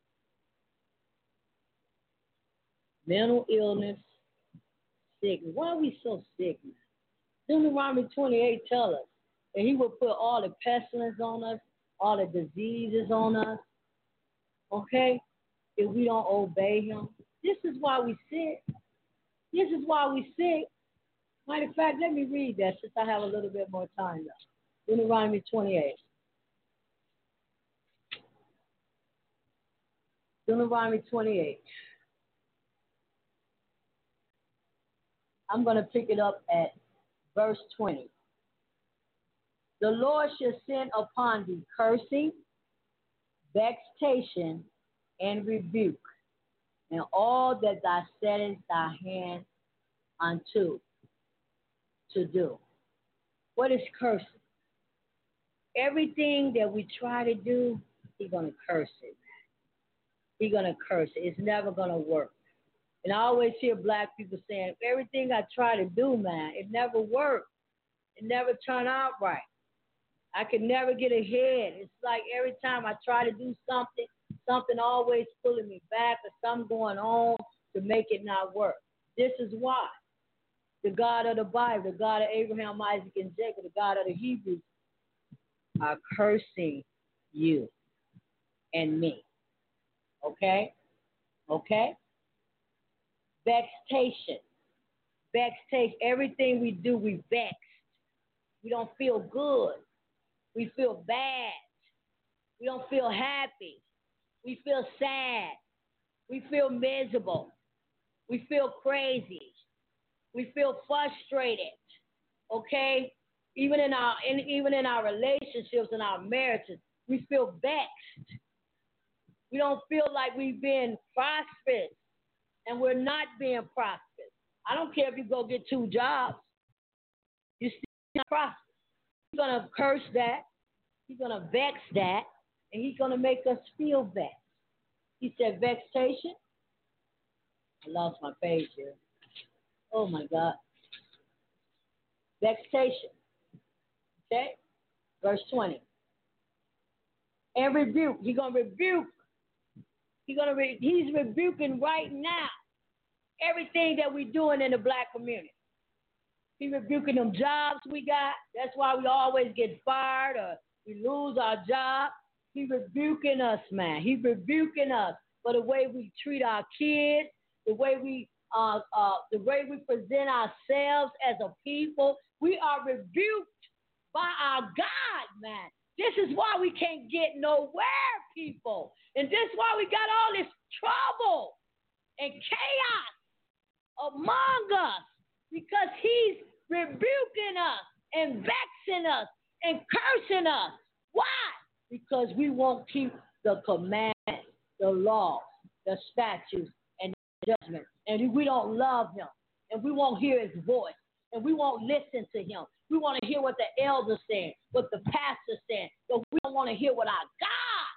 mental illness, sickness. Why are we so sick, man? Deuteronomy twenty-eight tells us that he will put all the pestilence on us, all the diseases on us, okay, if we don't obey him. This is why we sick. This is why we sick. Matter of fact, let me read that since I have a little bit more time left. Deuteronomy twenty-eight. Deuteronomy twenty-eight. I'm going to pick it up at verse twenty. The Lord shall send upon thee cursing, vexation, and rebuke, and all that thou settest thy hand unto to do. What is cursing? Everything that we try to do, he's going to curse it. He's going to curse it. It's never going to work. And I always hear black people saying, everything I try to do, man, it never works. It never turn out right. I can never get ahead. It's like every time I try to do something, something always pulling me back or something going on to make it not work. This is why the God of the Bible, the God of Abraham, Isaac, and Jacob, the God of the Hebrews, are cursing you and me. Okay? Okay? Vexation. Vexation. Everything we do, we vex. We don't feel good. We feel bad. We don't feel happy. We feel sad. We feel miserable. We feel crazy. We feel frustrated. Okay? Even in our in, even in our relationships and our marriages, We feel vexed. We don't feel like we've been prosperous, and we're not being prosperous. I don't care if you go get two jobs. You're still not prosperous. He's going to curse that. He's going to vex that. And he's going to make us feel vexed. He said vexation. I lost my page here. Oh, my God. Vexation. Okay? Verse twenty. And rebuke. He's going to rebuke. He's going to re- he's rebuking right now everything that we're doing in the black community. He's rebuking them jobs we got. That's why we always get fired or we lose our job. He's rebuking us, man. He's rebuking us for the way we treat our kids, the way we uh, uh, the way we present ourselves as a people. We are rebuked by our God, man. This is why we can't get nowhere, people. And this is why we got all this trouble and chaos among us, because he's rebuking us and vexing us and cursing us. Why? Because we won't keep the commandments, the laws, the statutes, and the judgments. And we don't love him. And we won't hear his voice. And we won't listen to him. We want to hear what the elders saying, what the pastor's saying. But we don't want to hear what our God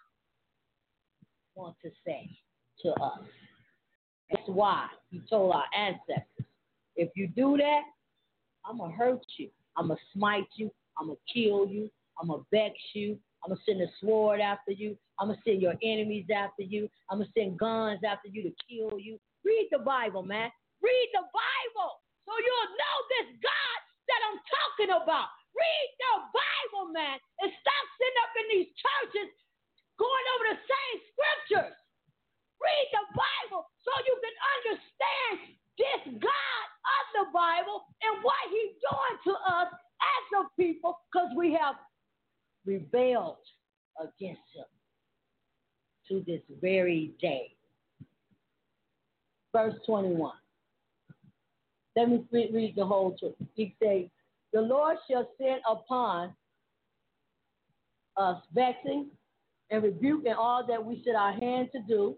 wants to say to us. That's why he told our ancestors, if you do that, I'm going to hurt you. I'm going to smite you. I'm going to kill you. I'm going to vex you. I'm going to send a sword after you. I'm going to send your enemies after you. I'm going to send guns after you to kill you. Read the Bible, man. Read the Bible so you'll know this God that I'm talking about. Read the Bible, man, and stop sitting up in these churches going over the same scriptures. Read the Bible so you can understand this God of the Bible and what he's doing to us as a people, because we have rebelled against him to this very day. Verse twenty-one. Let me read the whole truth. He says, the Lord shall send upon us vexing and rebuking all that we set our hand to do,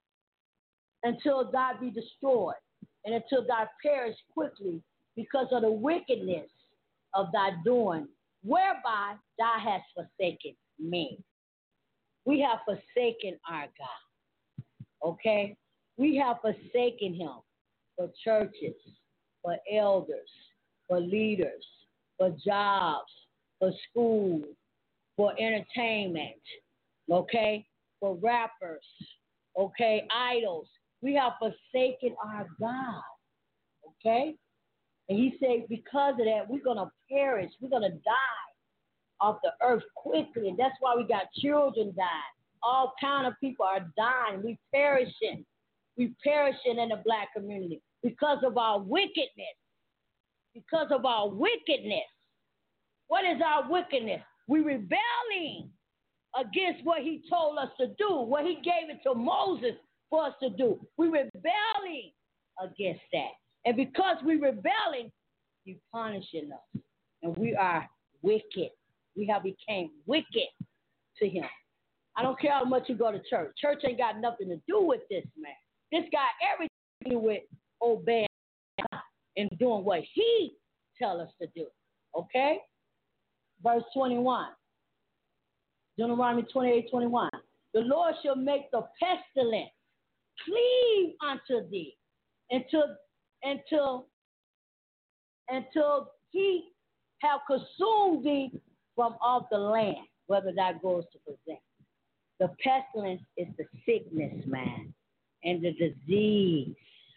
until thou be destroyed, and until thou perish quickly, because of the wickedness of thy doing, whereby thou hast forsaken me. We have forsaken our God. Okay? We have forsaken him for churches, for elders, for leaders, for jobs, for school, for entertainment, okay, for rappers, okay, idols. We have forsaken our God, okay? And he said because of that, we're going to perish. We're going to die off the earth quickly. And that's why we got children dying. All kind of people are dying. We perishing. We perishing in the black community because of our wickedness. Because of our wickedness. What is our wickedness? We rebelling against what he told us to do, what he gave it to Moses for us to do. We rebelling against that. And because we rebelling, he's punishing us. And we are wicked. We have become wicked to him. I don't care how much you go to church. Church ain't got nothing to do with this, man. This got everything to do with obeying God and doing what he tell us to do. Okay? Verse twenty-one. Deuteronomy twenty-eight, twenty-one. The Lord shall make the pestilence cleave unto thee until until until he have consumed thee from off the land, whether thou goes to possess. The pestilence is the sickness, man, and the disease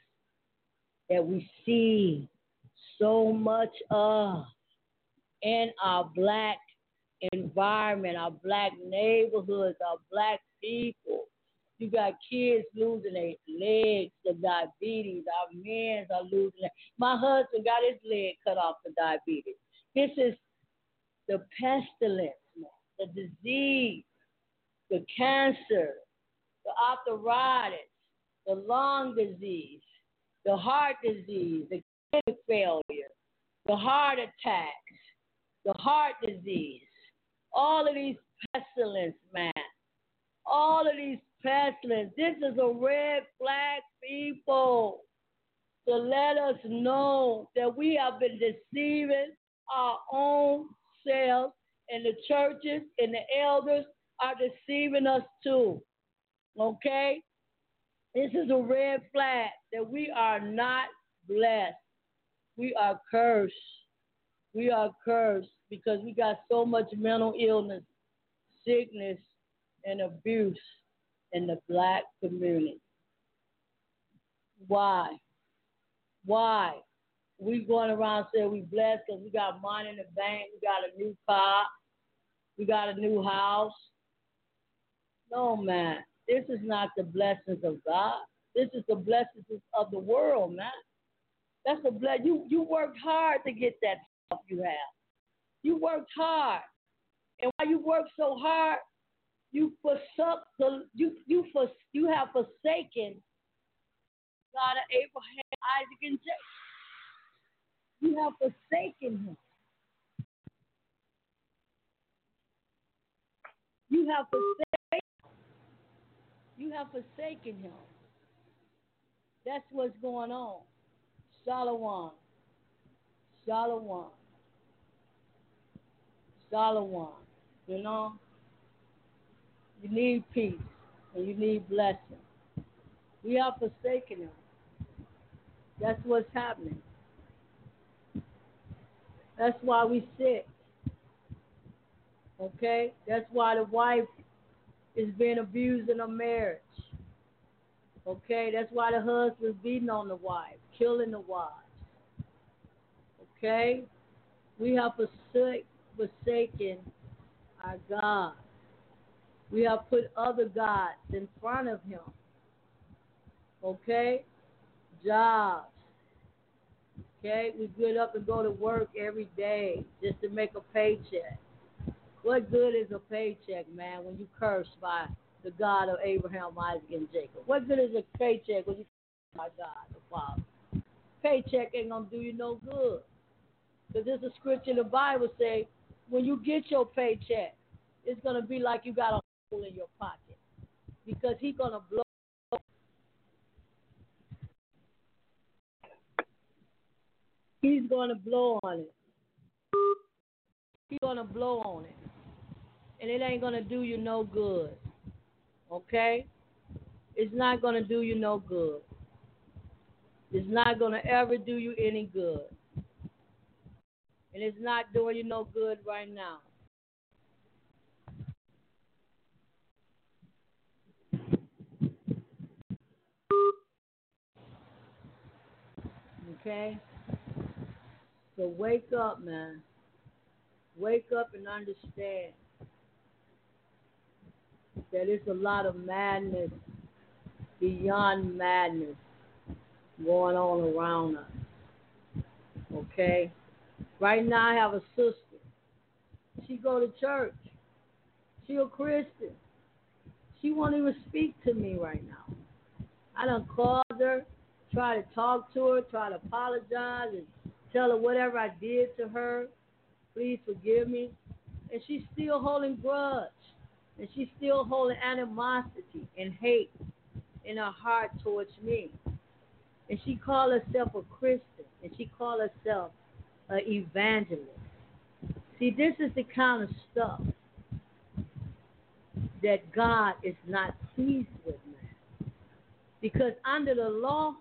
that we see so much of in our black environment, our black neighborhoods, our black people. You got kids losing their legs to diabetes. Our men are losing it. My husband got his leg cut off for diabetes. This is the pestilence, man, the disease, the cancer, the arthritis, the lung disease, the heart disease, the kidney failure, the heart attacks, the heart disease. All of these pestilence, man. All of these pestilence. This is a red flag, people, to let us know that we have been deceiving our own selves, and the churches and the elders are deceiving us too. Okay? This is a red flag that we are not blessed. We are cursed. We are cursed because we got so much mental illness, sickness, and abuse in the black community. Why? Why? We going around saying we blessed because we got money in the bank, we got a new car, we got a new house. No, man. This is not the blessings of God. This is the blessings of the world, man. That's a bless. You you worked hard to get that stuff you have. You worked hard, and while you work so hard, you forsook the you you for you have forsaken God of Abraham, Isaac, and Jacob. You have forsaken him. You have forsaken. You have forsaken him. That's what's going on. Shalom. Shalom. Shalom. You know, you need peace and you need blessing. We are forsaken him. That's what's happening. That's why we sick. Okay? That's why the wife is being abused in a marriage. Okay? That's why the husband's beating on the wife, killing the wives. Okay? We have forsake, forsaken our God. We have put other gods in front of him. Okay? Jobs. Okay? We get up and go to work every day just to make a paycheck. What good is a paycheck, man, when you cursed by the God of Abraham, Isaac, and Jacob? What good is a paycheck when you cursed by God, the Father? Paycheck ain't going to do you no good. Because there's a scripture in the Bible say, when you get your paycheck, it's going to be like you got a hole in your pocket. Because he's going to blow. He's going to blow on it. He's going to blow on it. And it ain't going to do you no good. Okay? It's not going to do you no good. It's not going to ever do you any good. And it's not doing you no good right now. Okay? So wake up, man. Wake up and understand that it's a lot of madness, beyond madness, going on around us. Okay? Right now I have a sister. She go to church. She a Christian. She won't even speak to me right now. I done called her, try to talk to her, try to apologize and tell her whatever I did to her, please forgive me. And she's still holding grudge. And she's still holding animosity and hate in her heart towards me. And she called herself a Christian. And she called herself an evangelist. See, this is the kind of stuff that God is not pleased with, man. Because under the law,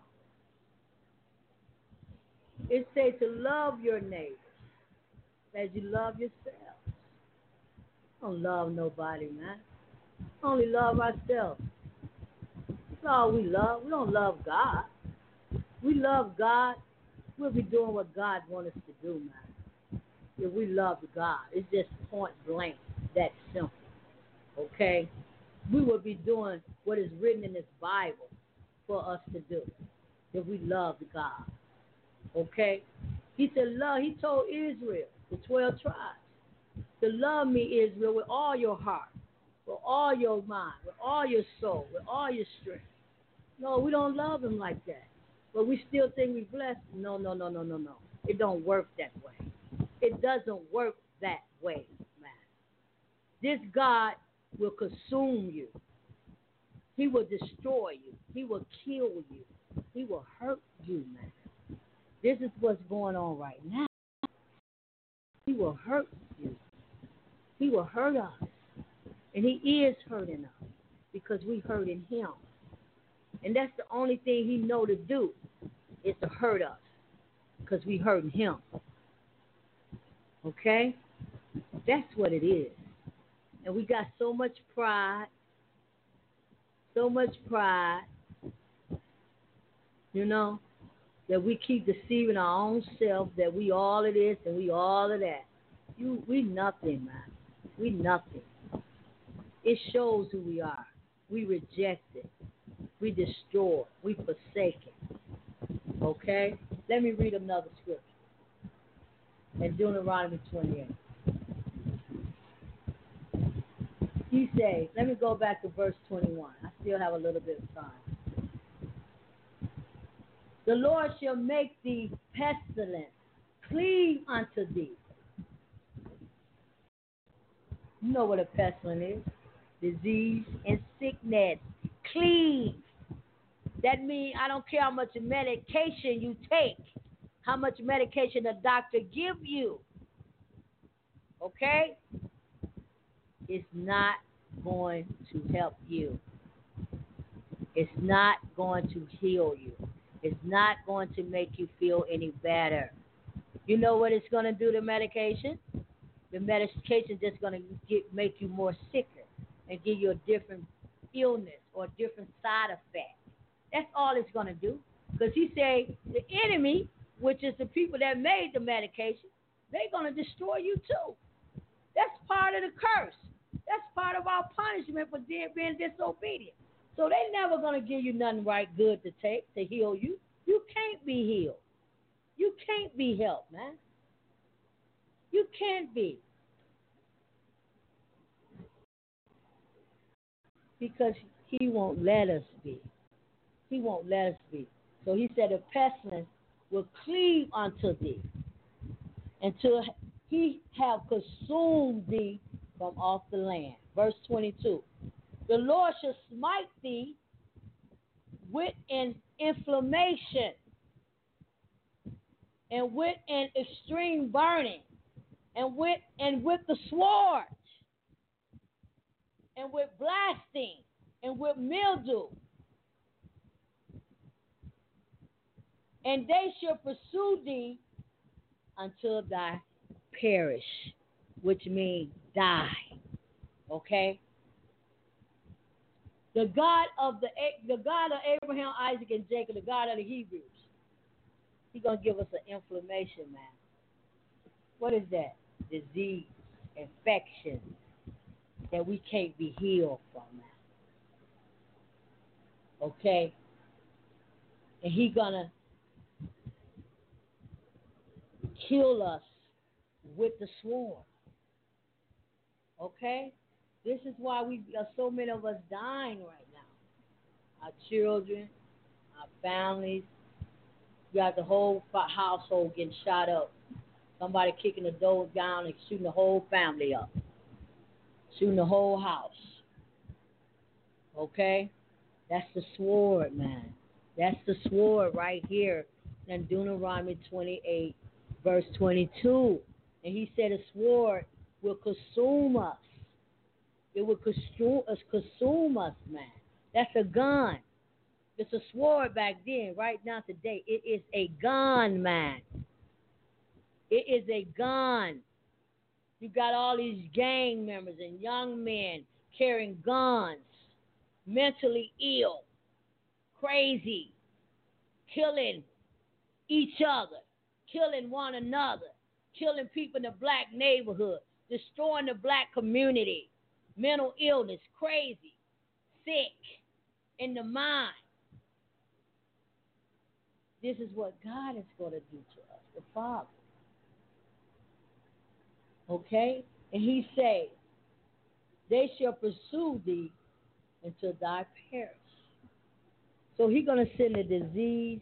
it says to love your neighbors as you love yourself. Don't love nobody, man. Only love ourselves. That's all we love. We don't love God. We love God. We'll be doing what God wants us to do, man. If we love God, it's just point blank, that simple. Okay? We will be doing what is written in this Bible for us to do if we love God. Okay? He said, love. He told Israel, the twelve tribes, to love me, Israel, with all your heart, with all your mind, with all your soul, with all your strength. No, we don't love him like that. But we still think we're blessed. No, no, no, no, no, no. It don't work that way. It doesn't work that way, man. This God will consume you. He will destroy you. He will kill you. He will hurt you, man. This is what's going on right now. He will hurt you. He will hurt us. And he is hurting us because we hurting him. And that's the only thing he know to do is to hurt us because we hurting him. Okay? That's what it is. And we got so much pride, so much pride, you know, that we keep deceiving our own self that we all of this and we all of that. You, we nothing, man. We nothing. It shows who we are. We rejected. We destroyed. We forsaken. Okay? Let me read another scripture. In Deuteronomy twenty-eight. He says, let me go back to verse twenty-one. I still have a little bit of time. The Lord shall make thee pestilence cleave unto thee. You know what a pestilence is? Disease and sickness. Cleave. That means I don't care how much medication you take, how much medication the doctor give you. Okay? It's not going to help you. It's not going to heal you. It's not going to make you feel any better. You know what it's going to do, the medication? The medication is just going to get, make you more sicker and give you a different illness or a different side effect. That's all it's going to do. Because he said the enemy, which is the people that made the medication, they're going to destroy you too. That's part of the curse. That's part of our punishment for being disobedient. So they're never going to give you nothing right good to take to heal you. You can't be healed. You can't be helped, man. You can't be. Because he won't let us be. He won't let us be. So he said, the pestilence will cleave unto thee until he have consumed thee from off the land. Verse twenty-two. The Lord shall smite thee with an inflammation and with an extreme burning and with and with the sword and with blasting and with mildew. And they shall pursue thee until thou perish, which means die. Okay? The God of the the God of Abraham, Isaac, and Jacob, the God of the Hebrews, he's going to give us an inflammation, man. What is that? Disease, infection that we can't be healed from, man. Okay? And he's going to kill us with the sword. Okay? This is why we are so many of us dying right now. Our children, our families, we got the whole household getting shot up. Somebody kicking the doors down and shooting the whole family up. Shooting the whole house. Okay? That's the sword, man. That's the sword right here in Deuteronomy twenty-eight, verse twenty-two. And he said a sword will consume us. It will consume us, consume us, man. That's a gun. It's a sword back then. Right now, today, it is a gun, man. It is a gun. You got all these gang members and young men carrying guns, mentally ill, crazy, killing each other, killing one another, killing people in the black neighborhood, destroying the black community, mental illness, crazy, sick in the mind. This is what God is going to do to us, the Father. Okay? And he says, they shall pursue thee until thou perish. So he's going to send a disease,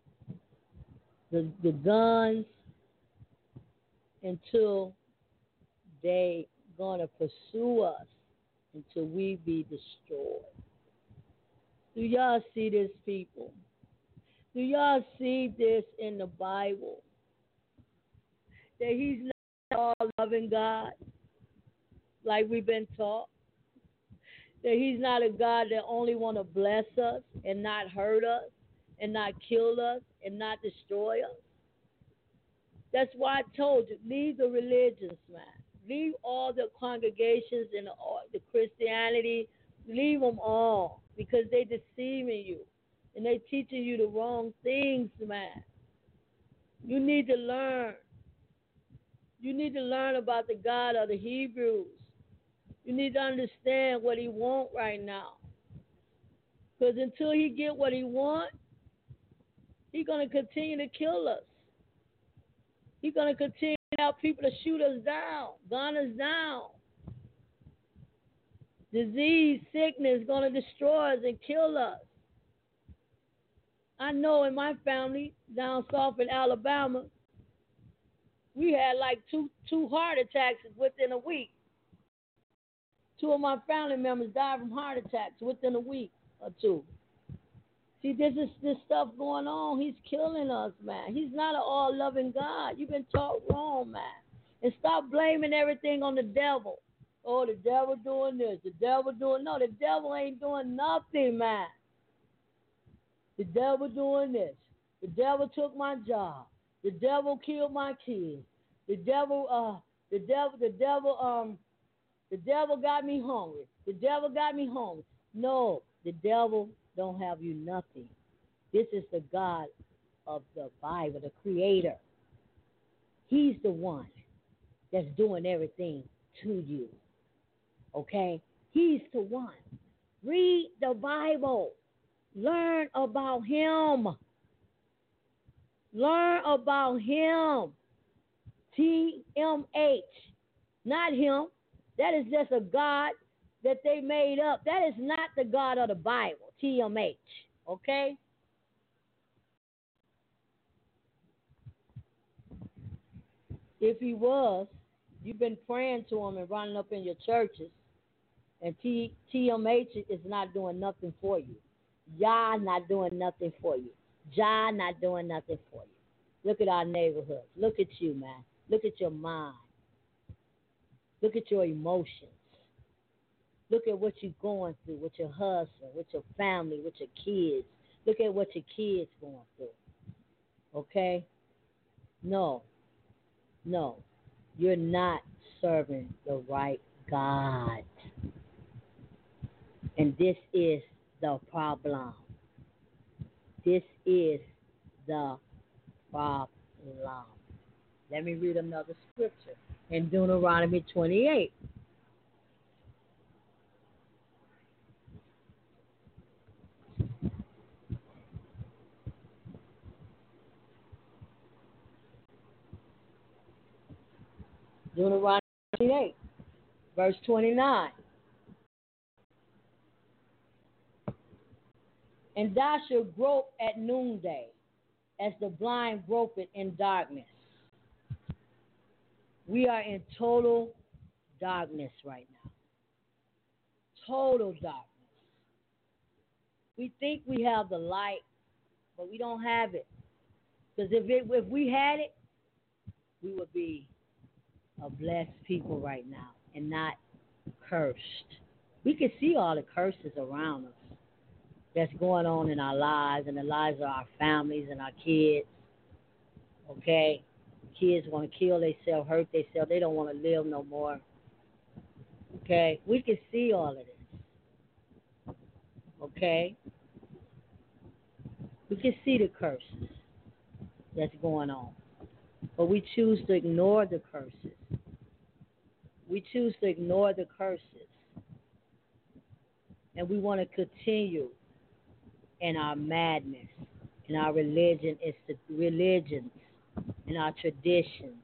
the, the guns, until they gonna pursue us until we be destroyed. Do y'all see this, people? Do y'all see this in the Bible? That he's not all loving God, like we've been taught. That he's not a God that only want to bless us and not hurt us and not kill us and not destroy us. That's why I told you, leave the religions, man. Leave all the congregations and all the Christianity. Leave them all because they deceiving you and they teaching you the wrong things, man. You need to learn. You need to learn about the God of the Hebrews. You need to understand what he want right now. Because until he get what he want, he's going to continue to kill us. He's going to continue to have people to shoot us down, gun us down. Disease, sickness going to destroy us and kill us. I know in my family down south in Alabama, we had like two two heart attacks within a week. Two of my family members died from heart attacks within a week or two. See, this is this stuff going on. He's killing us, man. He's not an all-loving God. You've been taught wrong, man. And stop blaming everything on the devil. Oh, the devil doing this. The devil doing... No, the devil ain't doing nothing, man. The devil doing this. The devil took my job. The devil killed my kids. The devil, uh, the devil, the devil, um, the devil got me hungry. The devil got me hungry. No, the devil don't have you nothing. This is the God of the Bible, the Creator. He's the one that's doing everything to you. Okay? He's the one. Read the Bible. Learn about him. Learn about him. T M H. Not him. That is just a God that they made up. That is not the God of the Bible. T M H. Okay? If he was, you've been praying to him and running up in your churches. And T- TMH is not doing nothing for you. Yah not doing nothing for you. Jah not doing nothing for you. Look at our neighborhoods. Look at you, man. Look at your mind. Look at your emotions. Look at what you're going through with your husband, with your family, with your kids. Look at what your kids going through. Okay? No. No. You're not serving the right God. And this is the problem. This is the problem. Let me read another scripture in Deuteronomy twenty-eight. Deuteronomy twenty-eight, verse twenty-nine. And thou shalt grope at noonday, as the blind grope it in darkness. We are in total darkness right now. Total darkness. We think we have the light, but we don't have it. Because if it, if we had it, we would be a blessed people right now and not cursed. We can see all the curses around us that's going on in our lives and the lives of our families and our kids. Okay? Kids want to kill themselves, hurt themselves. They don't want to live no more. Okay? We can see all of this. Okay? We can see the curses that's going on. But we choose to ignore the curses. We choose to ignore the curses. And we want to continue in our madness, in our religion, it's the religions, in our traditions.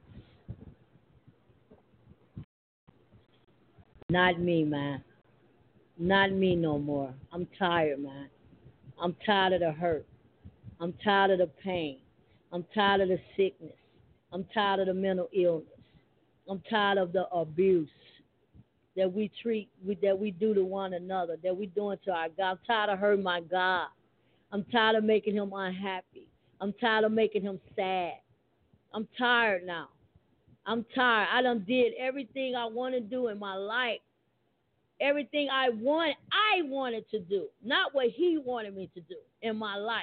Not me, man. Not me no more. I'm tired, man. I'm tired of the hurt. I'm tired of the pain. I'm tired of the sickness. I'm tired of the mental illness. I'm tired of the abuse that we treat, that we do to one another, that we doing to our God. I'm tired of hurting my God. I'm tired of making him unhappy. I'm tired of making him sad. I'm tired now. I'm tired. I done did everything I want to do in my life. Everything I want, I wanted to do, not what he wanted me to do in my life.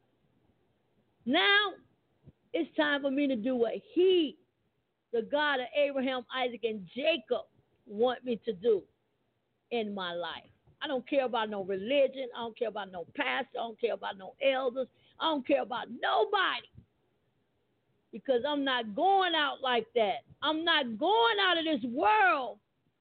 Now, it's time for me to do what he, the God of Abraham, Isaac, and Jacob, want me to do in my life. I don't care about no religion. I don't care about no pastor. I don't care about no elders. I don't care about nobody. Because I'm not going out like that. I'm not going out of this world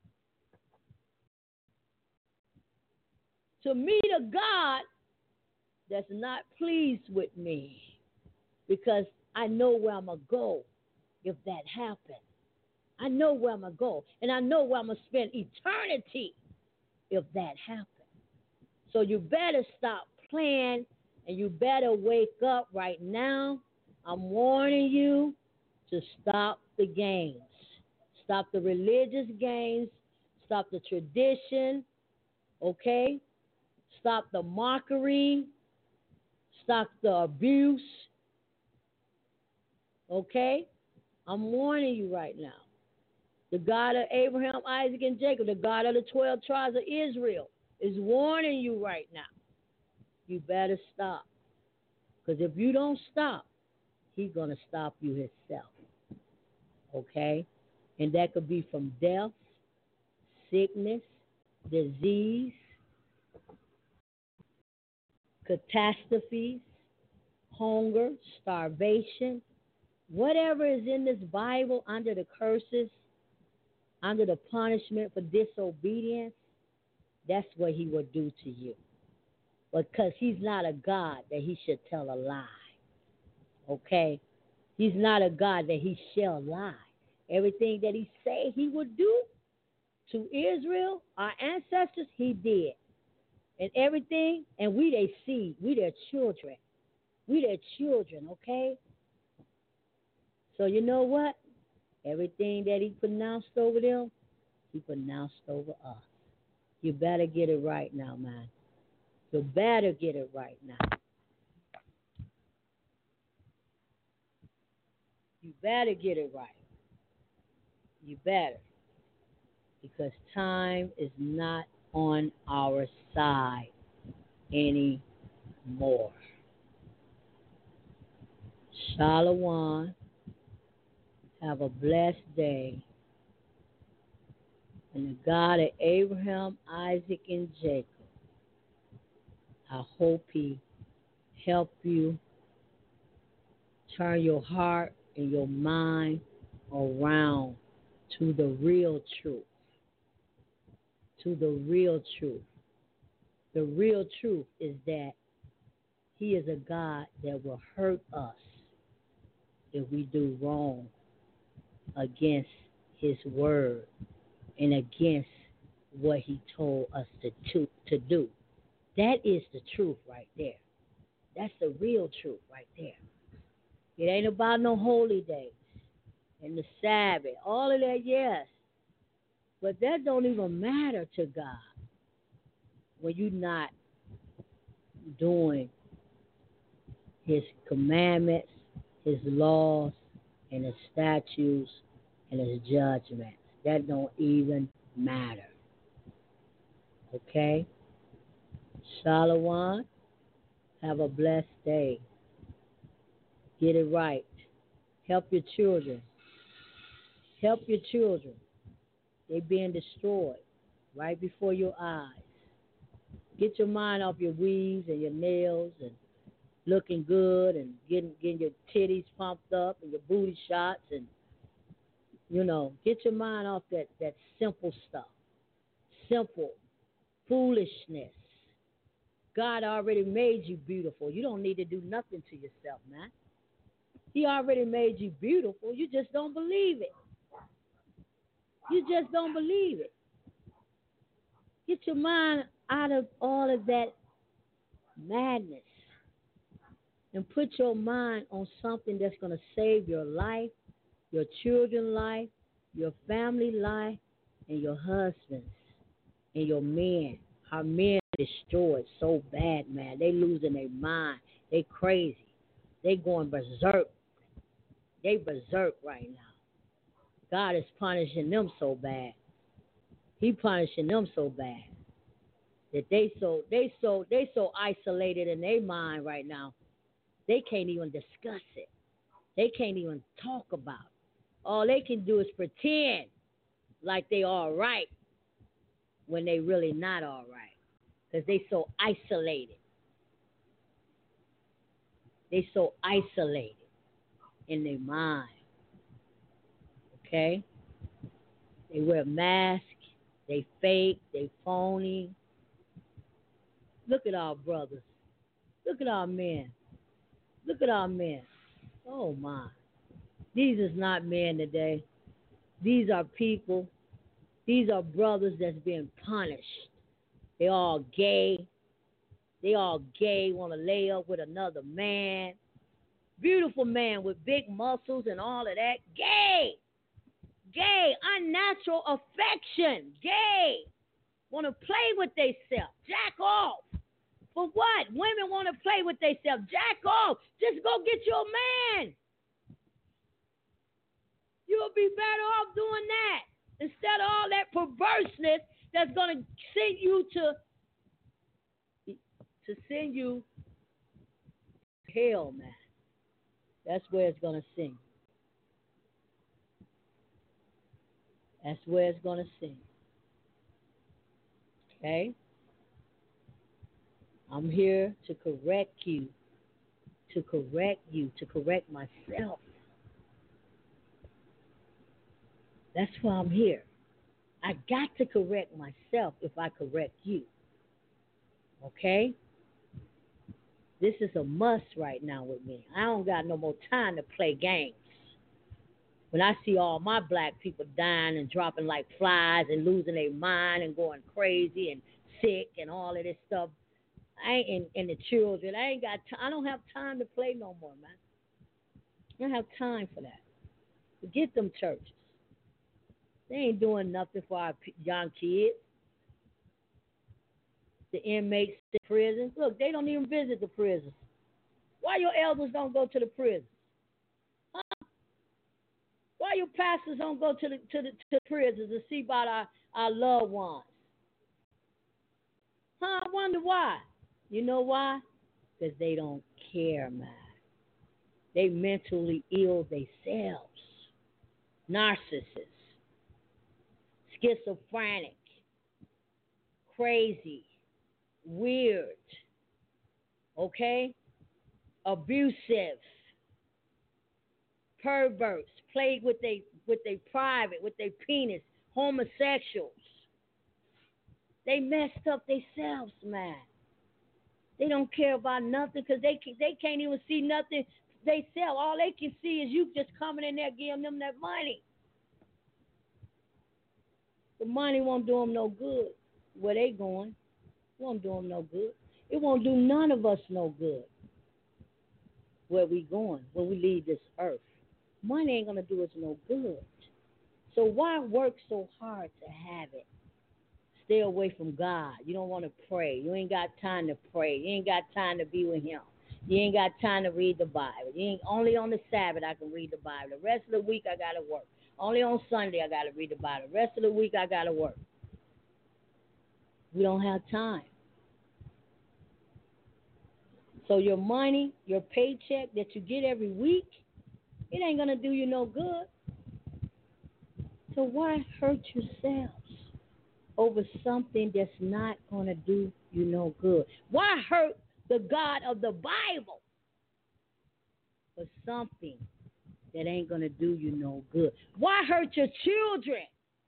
to meet a God that's not pleased with me, because I know where I'm going to go if that happens. I know where I'm going to go, and I know where I'm going to spend eternity if that happens. So you better stop playing, and you better wake up right now. I'm warning you to stop the games. Stop the religious games. Stop the tradition, okay? Stop the mockery. Stop the abuse. Okay? I'm warning you right now. The God of Abraham, Isaac, and Jacob, the God of the twelve tribes of Israel, is warning you right now. You better stop. Because if you don't stop, he's going to stop you himself. Okay? And that could be from death, sickness, disease, catastrophes, hunger, starvation, whatever is in this Bible under the curses, under the punishment for disobedience, that's what he will do to you. Because he's not a God that he should tell a lie. Okay? He's not a God that he shall lie. Everything that he say he would do to Israel, our ancestors, he did. And everything, and we their seed, we their children. We their children, okay? So you know what? Everything that he pronounced over them, he pronounced over us. You better get it right now, man. You better get it right now. You better get it right. You better. Because time is not on our side anymore. Shalom. Have a blessed day. And the God of Abraham, Isaac, and Jacob, I hope he help you turn your heart and your mind around to the real truth. To the real truth. The real truth is that he is a God that will hurt us if we do wrong against his word and against what he told us to, to, to do. That is the truth right there. That's the real truth right there. It ain't about no holy days and the Sabbath. All of that, yes. But that don't even matter to God when you're not doing his commandments, his laws, and his statutes, and his judgments. That don't even matter. Okay? Shalom. Have a blessed day. Get it right. Help your children. Help your children. They're being destroyed right before your eyes. Get your mind off your weaves and your nails and looking good and getting getting your titties pumped up and your booty shots, and you know, get your mind off that, that simple stuff. Simple foolishness. God already made you beautiful. You don't need to do nothing to yourself, man. He already made you beautiful. You just don't believe it. You just don't believe it. Get your mind out of all of that madness and put your mind on something that's going to save your life, your children's life, Your family life and your husbands and your men. Our men destroyed so bad, man. They losing their mind. They crazy. They going berserk. They berserk right now. God is punishing them so bad. He punishing them so bad that they so they so they so isolated in their mind right now. They can't even discuss it. They can't even talk about it. All they can do is pretend like they all right when they really not all right because they so isolated. They so isolated in their mind. Okay? They wear masks. They fake. They phony. Look at our brothers. Look at our men. Look at our men. Oh, my. These is not men today. These are people. These are brothers that's being punished. They all gay. They all gay, want to lay up with another man. Beautiful man with big muscles and all of that. Gay. Gay. Unnatural affection. Gay. Want to play with themselves. Jack off. For what? Women want to play with themselves. Jack off. Just go get your man. You'll be better off doing that instead of all that perverseness that's going to send you to to send you to hell, man. That's where it's going to send you. That's where it's going to send you. Okay? I'm here to correct you, to correct you, to correct myself. That's why I'm here. I got to correct myself if I correct you. Okay? This is a must right now with me. I don't got no more time to play games. When I see all my black people dying and dropping like flies and losing their mind and going crazy and sick and all of this stuff, I ain't and, and the children, I ain't got t- I don't have time to play no more, man. I don't have time for that. Forget them churches. They ain't doing nothing for our young kids. The inmates in prisons. Look, they don't even visit the prisons. Why your elders don't go to the prisons? Huh? Why your pastors don't go to the to the to the prisons to see about our, our loved ones? Huh? I wonder why. You know why? Because they don't care, man. They mentally ill themselves. Narcissists. Schizophrenic. Crazy. Weird. Okay? Abusive. Perverts. Plagued with their with their private, with their penis. Homosexuals. They messed up themselves, man. They don't care about nothing because they, can, they can't even see nothing they sell. All they can see is you just coming in there giving them that money. The money won't do them no good. Where they going, it won't do them no good. It won't do none of us no good. Where we going when we leave this earth. Money ain't going to do us no good. So why work so hard to have it? Stay away from God. You don't want to pray. You ain't got time to pray. You ain't got time to be with Him. You ain't got time to read the Bible. You ain't only on the Sabbath I can read the Bible. The rest of the week I gotta work. Only on Sunday I gotta read the Bible. The rest of the week I gotta work. We don't have time. So your money, your paycheck that you get every week, it ain't gonna do you no good. So why hurt yourselves over something that's not going to do you no good? Why hurt the God of the Bible for something that ain't going to do you no good? Why hurt your children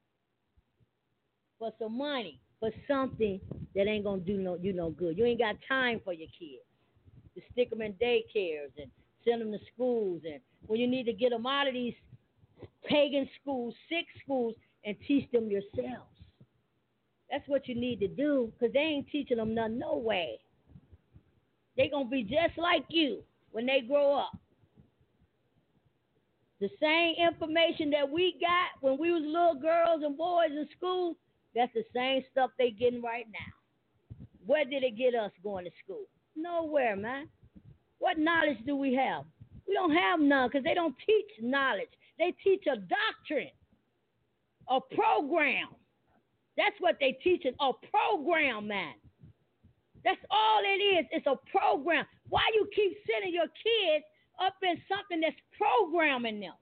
for some money, for something that ain't going to do no, you no good? You ain't got time for your kids to stick them in daycares and send them to schools, and when you need to get them out of these pagan schools, sick schools, and teach them yourselves. That's what you need to do, because they ain't teaching them nothing, no way. They going to be just like you when they grow up. The same information that we got when we was little girls and boys in school, that's the same stuff they getting right now. Where did it get us going to school? Nowhere, man. What knowledge do we have? We don't have none because they don't teach knowledge. They teach a doctrine, a program. That's what they teach, a program, man. That's all it is. It's a program. Why you keep sending your kids up in something that's programming them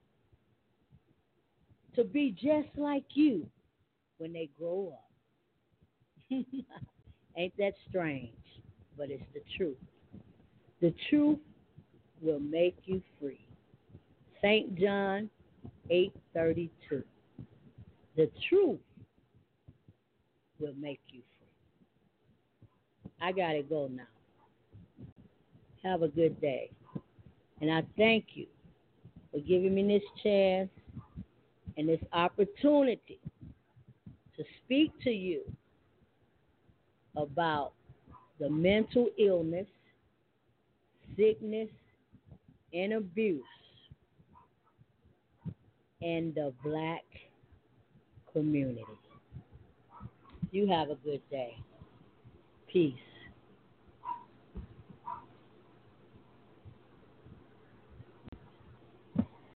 to be just like you when they grow up? Ain't that strange? But it's the truth. The truth will make you free. Saint John eight thirty-two. The truth will make you free. I got to go now. Have a good day. And I thank you for giving me this chance and this opportunity to speak to you about the mental illness, sickness, and abuse in the black community. You have a good day. Peace.